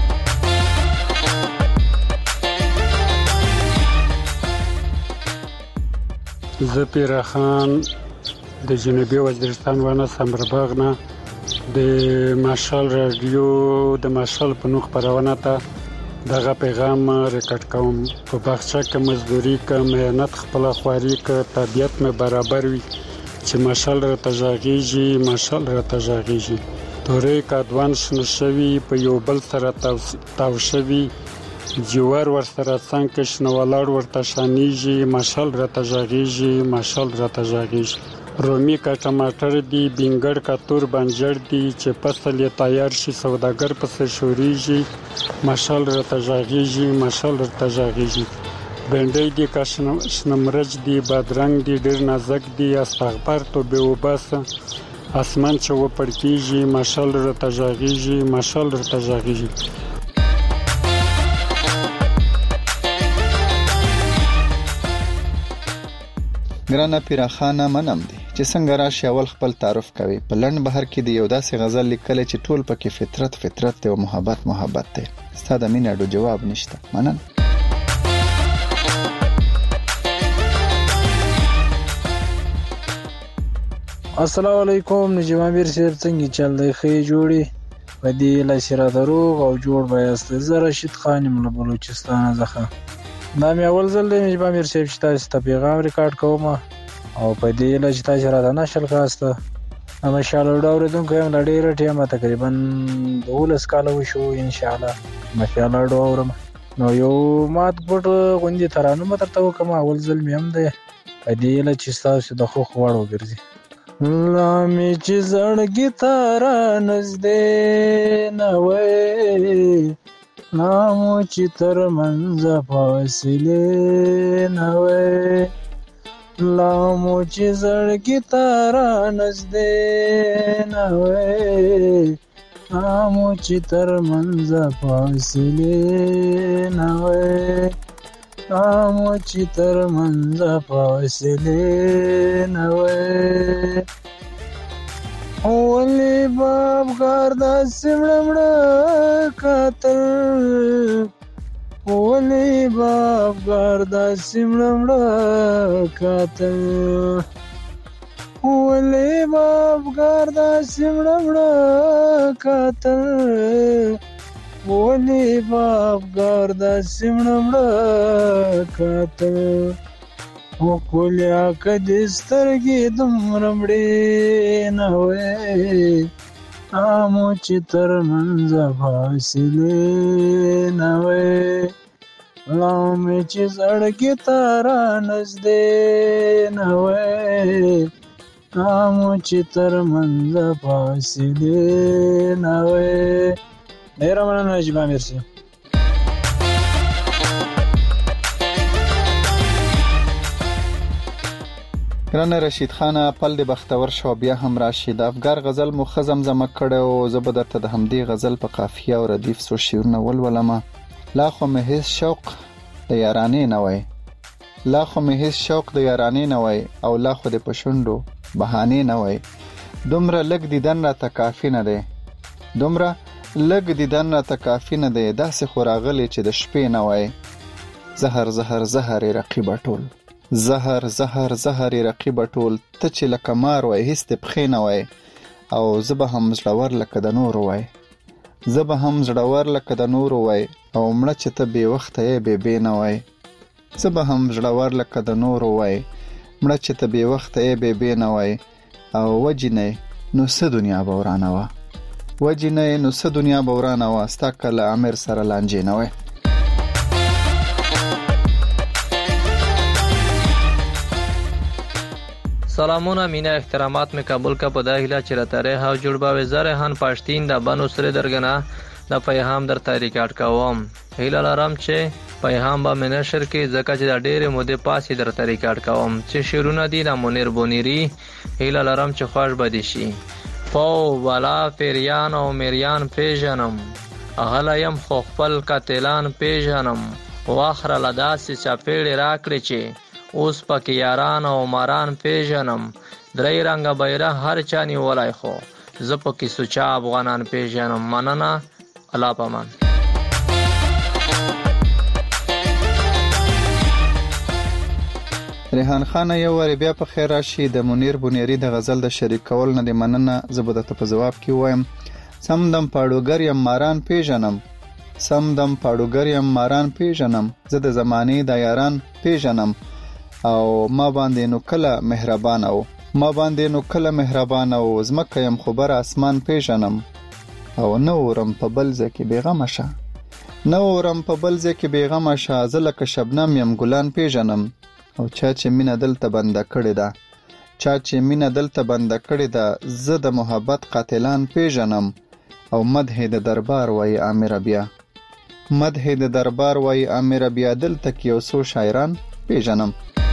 زه پیرا خان د جنوبي وزیرستان ونه سمرباغ نه د مشال رادیو د مشال په نوم خپرونه ته دغه پیغام ریکارډ کوم. په باغچه کې مزدوري کوم، مهنت خپل خواري کوم، طبيعت مې برابر وي چې مشال را تجاغيږي تورې کادوان شنه شوي په یو بل سره تاو شوي جوار ور سره څنګه شنه ولاړ ورته شانيږي مشال را تجاغيږي. رومي کا ټماټر دی، بینګړ کا تور بنجر دی چې فصل یې تیار شي سوداګر پس شوريږي مشال را تجاغيږي. بنډۍ دي که شنمرچ دي بادرنګ دي ډېر نازک دي استغفار توبه وباسه اسمان چې وپړکیږي ماشال رته ژاغیږي ماشال رته ژاغیږي. ګرانه پیراخانه منم دي چې څنګه راشي اول خپل تعارف کوي. په لند بهر کې دی یو داسې غزل لیکلی چې ټول پکې فطرت دی او محبت دی. ستا د مینې اډو جواب نشته. مننه. السلام علیکم نجیب امیر صاحب څنګه چل دی خې جوړي په دې لاسره دروغ او جوړ بیاست زه رشید خان یم له بلوچستان څخه. دا مې اول ځل دی نجیب امیر صاحب چې تاسو ته پیغام ریکارډ کوم او په دې لږ تاسو راته نشل کاسته ماشاءالله اوریدونکو یم لا ډېر ټیم تقریبا 12 کال وشو ان شاء الله ماشاءالله اورم نو یو مات پټ غوندي ترانه مترته کوم اول ځل مې هم دی په دې لږ چې تاسو د خو خوړو ګرځي لا می چې زړګي تارا نزدې نه وې نامو چې تر منځ فاصله نه وې لامو چې زړګي تارا نزدې نه وې نامو چې تر منځ فاصله نه وې نامو چې تر منځ فاصله نه وې اولی باب غاردا سمړمړه کاتل اولی باب غاردا سمړمړه کاتل اولی باب غاردا سمړمړه کاتل اولی باب غاردا سمړمړه کاتل او کولیا کدی سترګې دومره مړې نه وې نامو چې تر منځ فاصله نه وې لامې چې زړګي تارا نزدې نه وې نامو چې تر منځ فاصله نه وې. ډېره مننه نجیب امیر صاحب. ګرانه رشید خان پل د بختور شو بیا هم راشد افګار غزل مو خزمزم کړو زه به درته د همدې غزل په قافیه او ردیف سو شعرونه ولولم. لا خو مې هیڅ شوق د یارانې نه وای لا خو مې هیڅ شوق د یارانې نه وای او لا خو د پښوندو بهانې نه وای دومره لګ دیدن را ته کافی نه دی دومره لګ دیدن را ته کافی نه دی داسې خو راغلی چې د شپې نه وای زهر زهر زهر رقیب ټول زهر زهر زهر رقیب ټول ته چې لکه مار وای هیڅ پخې نه وای او زه به هم زړور لکه د نور وای زه به هم زړور لکه د نور وای او مړه چې ته بې وخته یې بې نه وای زه به هم زړور لکه د نور وای مړه چې ته بې وخته یې بې نه وای او وجنې نو څه دنیا به ورانه وه وجنې نو څه دنیا به ورانه وه ستا کله امیر سره لانجې نه وای. سلامونه مینا احترامات میں قبول کا پداهیلا چرتاره ها جوړبا وزاره هن پاشتین د بانو سره درګنا د پیغام در تاریخات کوم هیله لرم چې پیغام با منشر کې زکه چې د ډېر موده پاسې در تاریخات کوم چې شیرونه دي د منیر بونیری هیله لرم چې خوش بدی شي فو والا پیریان او میریان پیژنم اغلایم خو خپل قاتلان پیژنم واخر لداسې چاپېړې راکړي چې اوس پکې یاران او ماران پیژنم درې رنګه بیره هر چا نیولای خو زه پکې سوچا افغانان پیژنم. مننه الله پامان. ریحان خان یو ور بیا په خیر راشي د منیر بونیری د غزل د شریک کول نه د مننه زه به د په جواب کې وایم سمدم پاړوګر یم ماران پیژنم سمدم پاړوګر یم ماران پیژنم زه د زمانه د یاران پیژنم او ما باندې نو کله مهربان او زمکه يم خبر اسمان پیژنم او نورم په بلځه کې بیغم شه نورم په بلځه کې بیغم شه زلک شبنم يم ګلان پیژنم او چا چې مینه دلته بنده کړی دا زه د محبت قاتلان پیژنم او مدح د دربار وای امیر بیا مدح د دربار وای امیر بیا دلته کې یو څو شاعران پیژنم.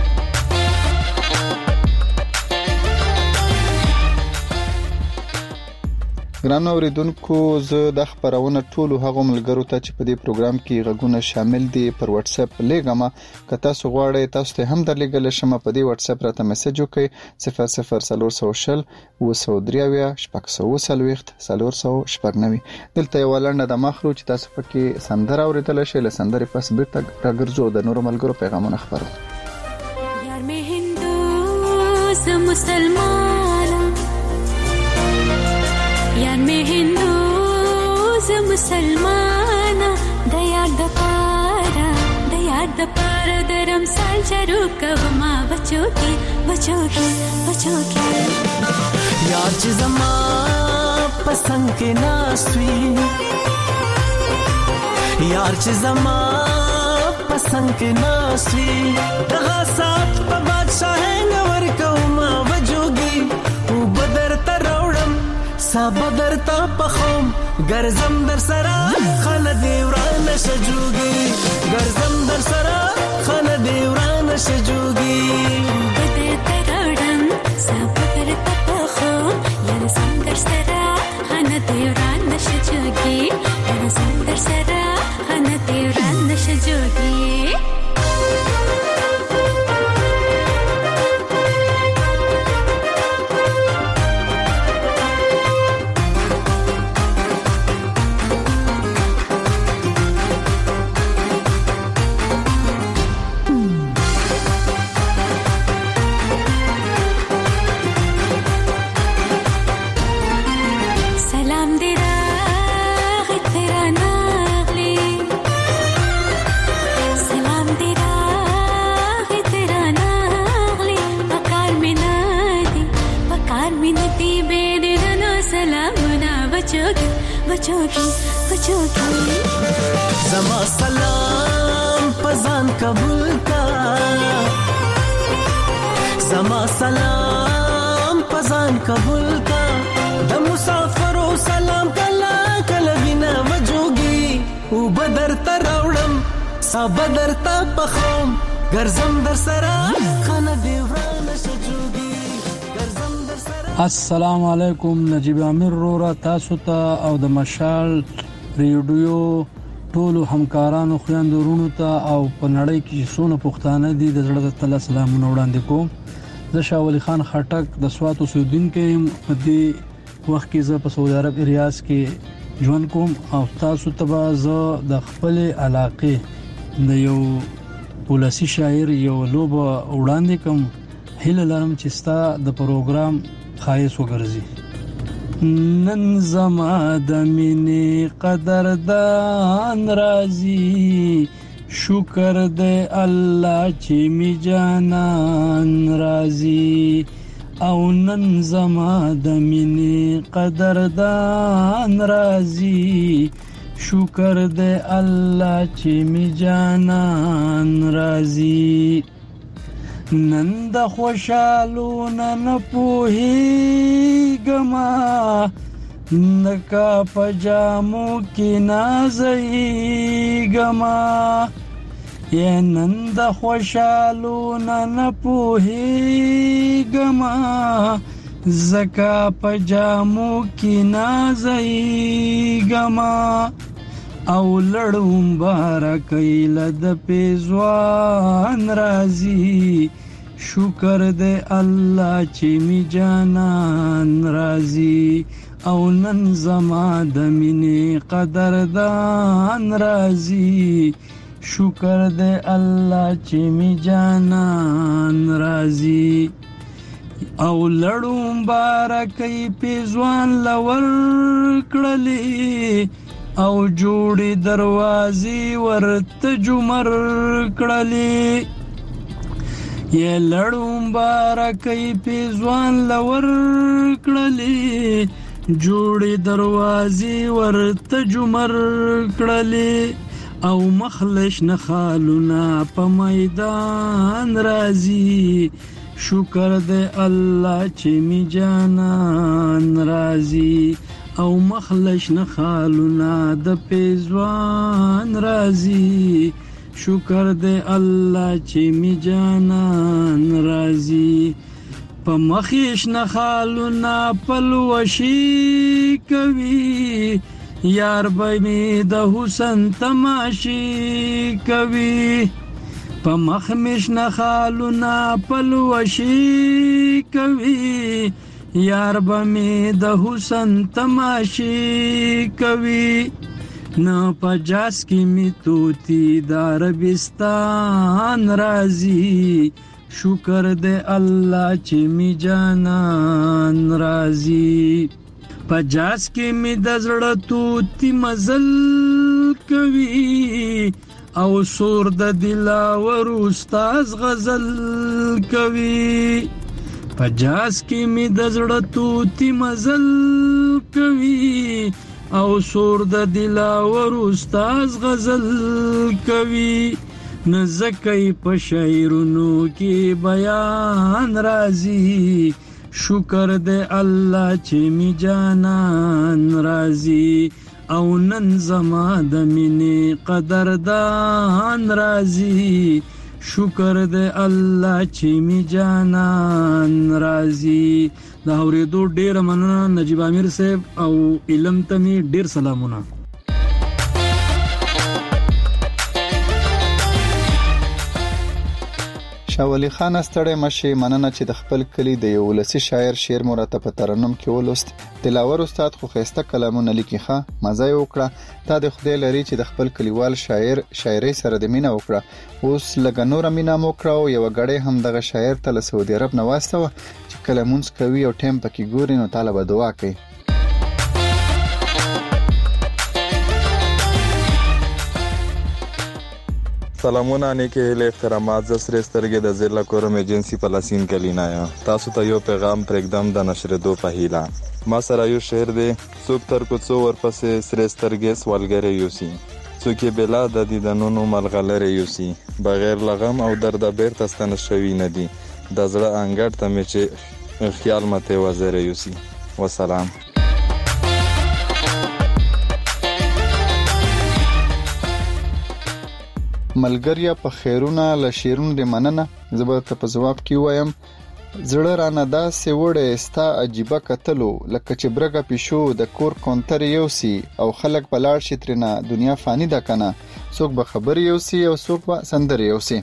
ګران اوریدونکو، زه د خبرونه ټولو هغو ملګرو ته چې په دې پروګرام کې غږونه شامل دي پر واتس اپ لیږم. که تاسو غواړئ تاسو ته هم درلیږل شم په دې واتس اپ راته میسج وکړئ 00440 223 640 499. دلته یو لنډه د مخرو چې تاسو پکې سندره اوریدل شئ. له سندرې پس بیرته راګرځو د نورو ملګرو پیغامونه خبرو. یار مې هندو زه مسلمان، یار مې هندو زه مسلمان، د یار د پاره د رمسال چرو کوما بچو کې یار چې زما پسند کې ناسوي، یار چې زما پسند کې ناسوي، دغه سات په بادشاہ نور کوما وجوږي او بدر تروړم سابدر تا پخوم ګرځم در سره خل دیوران شجوږي، ګرځم در سره خل دیوران شجوږي، بدر تروړم سابدر تا پخوم ګرځم در سره خل دیوران شجوږي، ګرځم در سره خل دیوران شجوږي. زما سلام پزان قبول کا، زما سلام پزان قبول کا، د مسافرو سلام کلا کلا بنا وجوږي او بدر تروړم سابدر تا پخوم ګرځم در سره خانه دیوران شجوږي، ګرځم در سره. السلام علیکم، نجیب امیر رورا تاسو ته او د مشال ریډیو ټولو همکارانو خويندو ورونو ته او په نړۍ کې څونه پښتانه دي د زړه تعالی سلامونه وړاندې کوم. زه شاه ولی خان خټک د سوات اوسیدونکو په دې وخت کې زه په سعودي عرب ریاض کې ژوند کوم او تاسو ته به زه د خپل علاقې د یو پولیسي شاعر یو لوبه وړاندې کوم. هیله لرم چې ستا د پروګرام خایس وګرځي. نن زما د مینې قدردان راځي، شکر دې الله چې می جانان راځي، او نن زما د مینې قدردان راځي، شکر دې الله چې می جانان راځي. نن د خوشالو نن پوهیږما نکا پجامو کې نازیږما، یا نن د خوشالو نن پوهیږما زکا پجامو کې نازیږما، او لړم بارکې لد پیزوان راځي، شکر دې الله چې می جانان راځي، او نن زما د مینې قدردان راځي، شکر دې الله چې می جانان راځي، او لړم بارکې پیزوان لور کړلې، او جوړې دروازې ورته جمر کړلې، یا لړم بارکې پیزوان لور کړلې، جوړې دروازې ورته جمر کړلې، او مخلش نخالونه په میدان راځي، شکر دې الله چې می جانان راځي، او مخلش نه خالونه د پیزوان راځي شکر دې الله چې می جانان راځي په مخیش نه خالونه پلوشي کوي یار به می د حسن تماشي کوي په مخمش نه خالونه پلوشي کوي یار به می د حسن تماشي کوي نه پجاس کی می توتی د عربستان راځي شکر دې الله چې می جانان راځي پجاس کی می د زړه توتی مزل کوي او سور د دلاور استاد غزل کوي پجاس کی می د زړه توتی مزل کوي او سور د دلاور استاد غزل کوي نزکی په شعرونو کې بیان راځي شکر دې الله چې می جانان راځي او نن زما د مینې قدردان راځي شکر دې الله چې می جانان راځي دا اورېدو ډېر مننه نجیب امیر صاحب او علم ته می ډېر سلامونه شاه ولی خان ستړی مشه مننه چې د خپل کلی د یو ولسی شاعر شعر مرتب ترنم کې ولست دلاور استاد خو خسته کلامونه لیکي ښه مزه وکړه تا د خدای لري چې د خپل کلیوال شاعر شاعري سره د مینا وکړه اوس لګ نور مینا وکړه او یو غړې هم دغه شاعر ته له سعودي عرب نه واسطه چې کلمونس کوي او ټیم پکې ګوري نو طالب دعا کوي سلامونه نیکه هیله احترامات ز سره سترګې د ضلع کورم ایجنسی پلاسین کلینا یا تاسو ته یو پیغام پرېږدم د نشر دو په هیله ما سره یو شعر دی څوک تر کوڅو ورپسې سره سترګې سوالګری یوسی څوک بلا د دیدنونو ملغلره یوسی بغیر لغم او درد بیرته ستنه شوی نه دی د زړه انګړ ته مې چې خیال مته وزره یوسی والسلام ملګریا په خیرونه ل شیرون د مننه زبر ته په جواب کې وایم زړه رانه داسې وړه استا عجيبه کتلو لکه چې برګه پښو د کور کونتر یوسی او خلک بلاړ شي ترنه دنیا فانی ده کنه څوک به خبر یوسی او څوک به سندر یوسی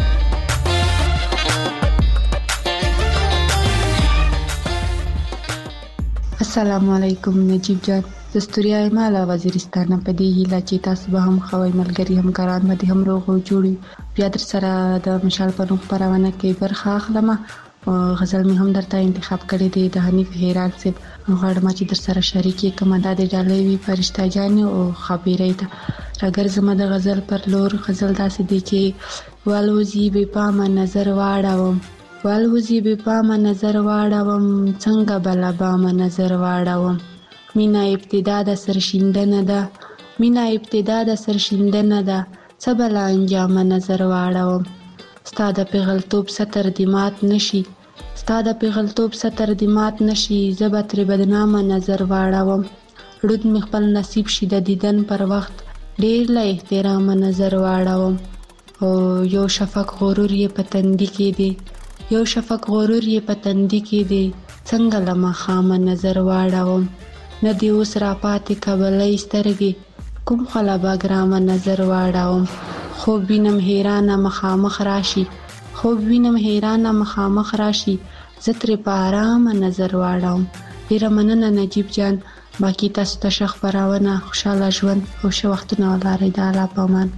السلام علیکم نجیب جان دستوري مالا وزیرستان په دې هیله چې تاسو به هم خوي ملګری همکاران مده هم روغ جوړي بیا در سره د مشال په نوم پرونه کې برخه اخلم غزل می هم درته انتخاب کړی دی د حنیف هیران صاحب غواړم چې در سره شریکي کوم د ډالۍ وی فرشتہ جان او خبيره ته راګر زما د غزل پر لور غزل داسې دی چې والوزی به پام نظر واړوم والوزی به پام نظر واړوم څنګه بلا بام نظر واړوم مینا ابتدا د سرشیندنه ده مینا ابتدا د سرشیندنه ده سبل انجام نظر واړوم ستاده پیغلتوب ستر دی مات نشي ستاده پیغلتوب ستر دی مات نشي زبتر بدنامه نظر واړوم رود می خپل نصیب شي د دیدن پر وخت ډیر له احترام نظر واړوم او یو شفق غرور یې پتندې کې دی یو شفق غرور یې پتندې کې دی څنګه لمه خام نظر واړوم ندی اوس را پاتې کبلې سترګې کوم خلابا ګرام نظر واړوم خوب وینم حیرانه مخامخ راشي خوب وینم حیرانه مخامخ راشي زتر په آرام نظر واړوم ډیره مننه نجیب جان باقی تاسو ته ښه خپرونه خوشاله ژوند او ښه وختونه ولرئ د الله په امان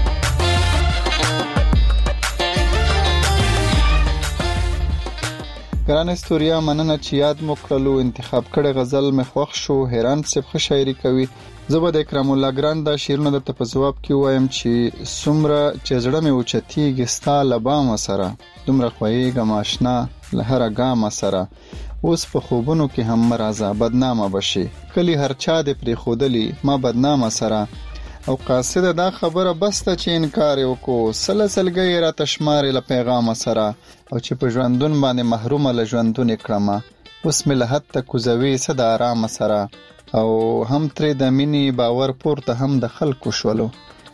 ګران استوریا مننه چې یاد مو کړلو انتخاب کړي غزل مې خوښ شو حیران صاحب ښه شاعري کوي زه به د اکرام الله ګران دا شعرونه د په جواب کې وایم چې سمره چې زړه مې اوچتیږي ستا لبام سره دومره خوېګه ماشنا له هر ګام سره اوس په خوبونو کې هم مرزه بدنامه بشي کلی هر چا دې پرې خودلی ما بدنامه سره او قاصده دا خبره بسته چې انکار وکړو سلسلګي را تشمار له پیغام سره او چې په ژوندون باندې محروم له ژوندون کړم اوس مې له حد ته کوزوي څه د آرام سره او هم ترې د مینې باور پورته هم د خلکو شولو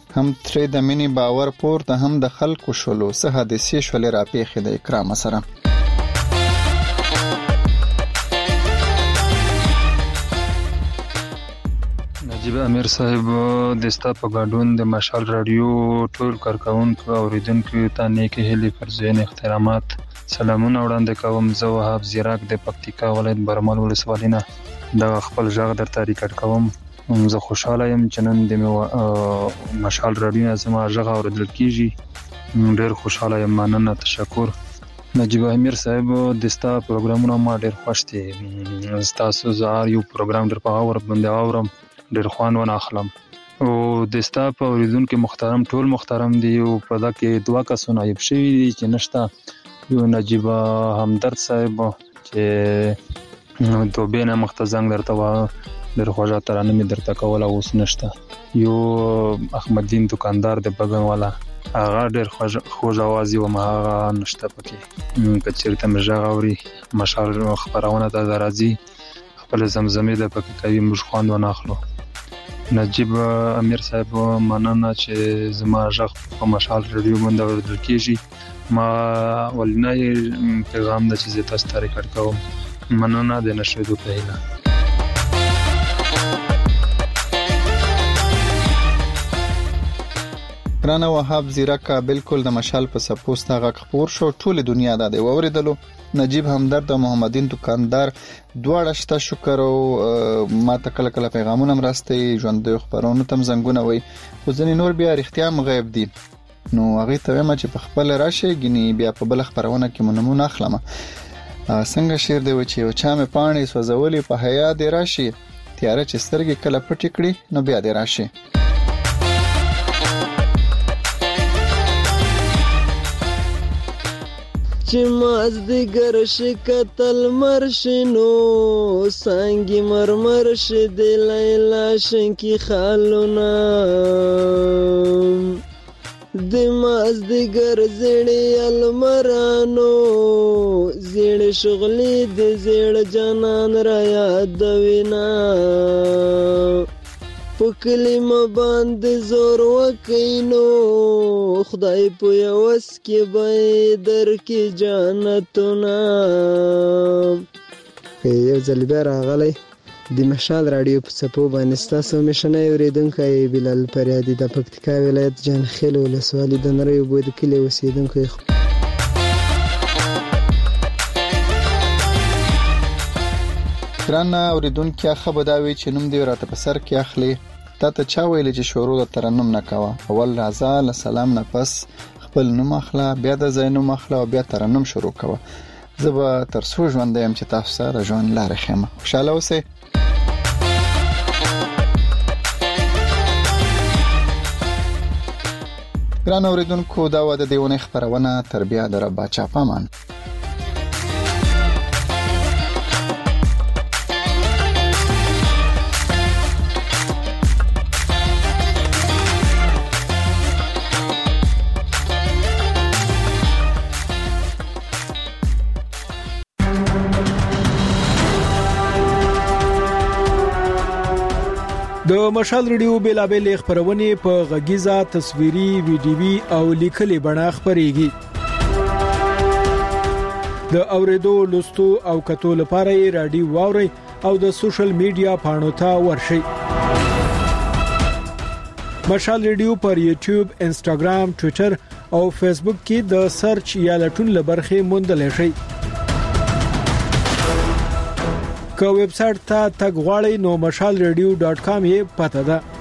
څه حادثې شولې راپېښې د اکرام سره. نجیب امیر صاحب د ستا په ګډون د مشال رادیو ټول کارکونکو اوریدونکو ته نیکې هیلې فرزین احترامات سلامونه وړاندې کوم. زه وهاب زیراک د پکتیکا ولایت برمل ولسوالۍ نه د خپل غږ درته ریکارډ کوم. زه خوشاله یم چې نن د مشال رادیو نه زما غږ اوریدل کیږي. ډېر خوشاله یم، مننه، تشکر. نجیب امیر صاحب د ستا پروګرامونه ما ډېر خوښ دي. ستاسو زه یو پروګرام ډېر په غور باندې اورم، ډېر خوند ونه اخلم او د ستا په اوریدونکو محترم ټول محترم دي او په دا کې دوه کسونه عیب شوي دي چې نشته. یو نجیب همدرد صاحب چې توبې نه مخته زنګ درته وه، ډېر خوږه ترانه مې درته کوله، اوس نشته. یو احمد دین دکاندار د بګن والا، هغه ډېر خوږ اواز یې وم، هغه نشته پکې. که چېرته مې غږ اوري مشال خپرونه ته راځي خپل زمزمې د پکې کوي، موږ خوند ونه اخلو. نجیب امیر صاحب مننه چې زما غږ په مشال رادیو باندې اوریدل کیږي. ما ولنی پیغام د چې زه تاسو ته ریکارډ کوم. مننه د نشریدو په هیله. رانه وهاب زیراکا بالکل د مشال په سپوست هغه خبر شو، ټول دنیا دا دی اوریدلو. نجیب همدرد او محمدین دکاندار دواړه شته شکر او ما ته کله کله پیغامونه مرستي ژوند خبرونه تم زنګونه وي، خو ځنې نور بیا رښتیا مغیب دي. نو هغه ته وایم چې په خپل راشي غني بیا په بل خبرونه کې مونږ اخلم. څنګه شعر دی چې او چا مې پاڼې سوځولې په حیا دی راشي، تیار چې سترګې کله پټې کړي نو بیا دی راشي. چې مازدیګر شي کتل مرشنو سانګي مرمر شي د لیلا شنکی خالونه د مازدیګر زړې المرانو زړې شغلې د زړه جانان را یادوینا پکلم باندې زور وکینو خدای په یوس کې به در کې جنتونه. یو ځل بیا راغلی د مشال رادیو په څپو باندې ستاسو مشنی اوریدونکی بلال فریادي د پکتیکا ولایت جانخیل ولسوالۍ د نریو بوی د کلي اوسیدونکی. ګرانه اوریدونکو خبر دا وی چې نوم دی راته په سر کې اخلي. تا ته چا ویل چې شروع د ترنم نه کاوه؟ اول راځه له سلام نه پس خپل نوم اخله، بیا د ځای نوم اخله او بیا ترنم شروع کوه. زه به تر څو ژوند یم چې تاسو سره د ژوند لارې ښیم. خوشاله اوسئ. ګرانه اوریدونکو دا و د دې ونې خبرونه، تر بیا د رب باچا پامان. د مشال رادیو بیلابل خبرونه په غږیزه، تصویري، ویډیوي او لیکلي بڼه خبريږي. د اوریدو، لوستو او کتو لپاره رادیو واوري او د سوشل میډیا پاڼو ته ورشي. مشال رادیو پر یوټیوب، انستګرام، ټوئیټر او فیسبوک کې د سرچ یا لټون لبرخه موندل شي. که ویب سټ ته تګ غواړئ نو mashalradio.com یې پته ده.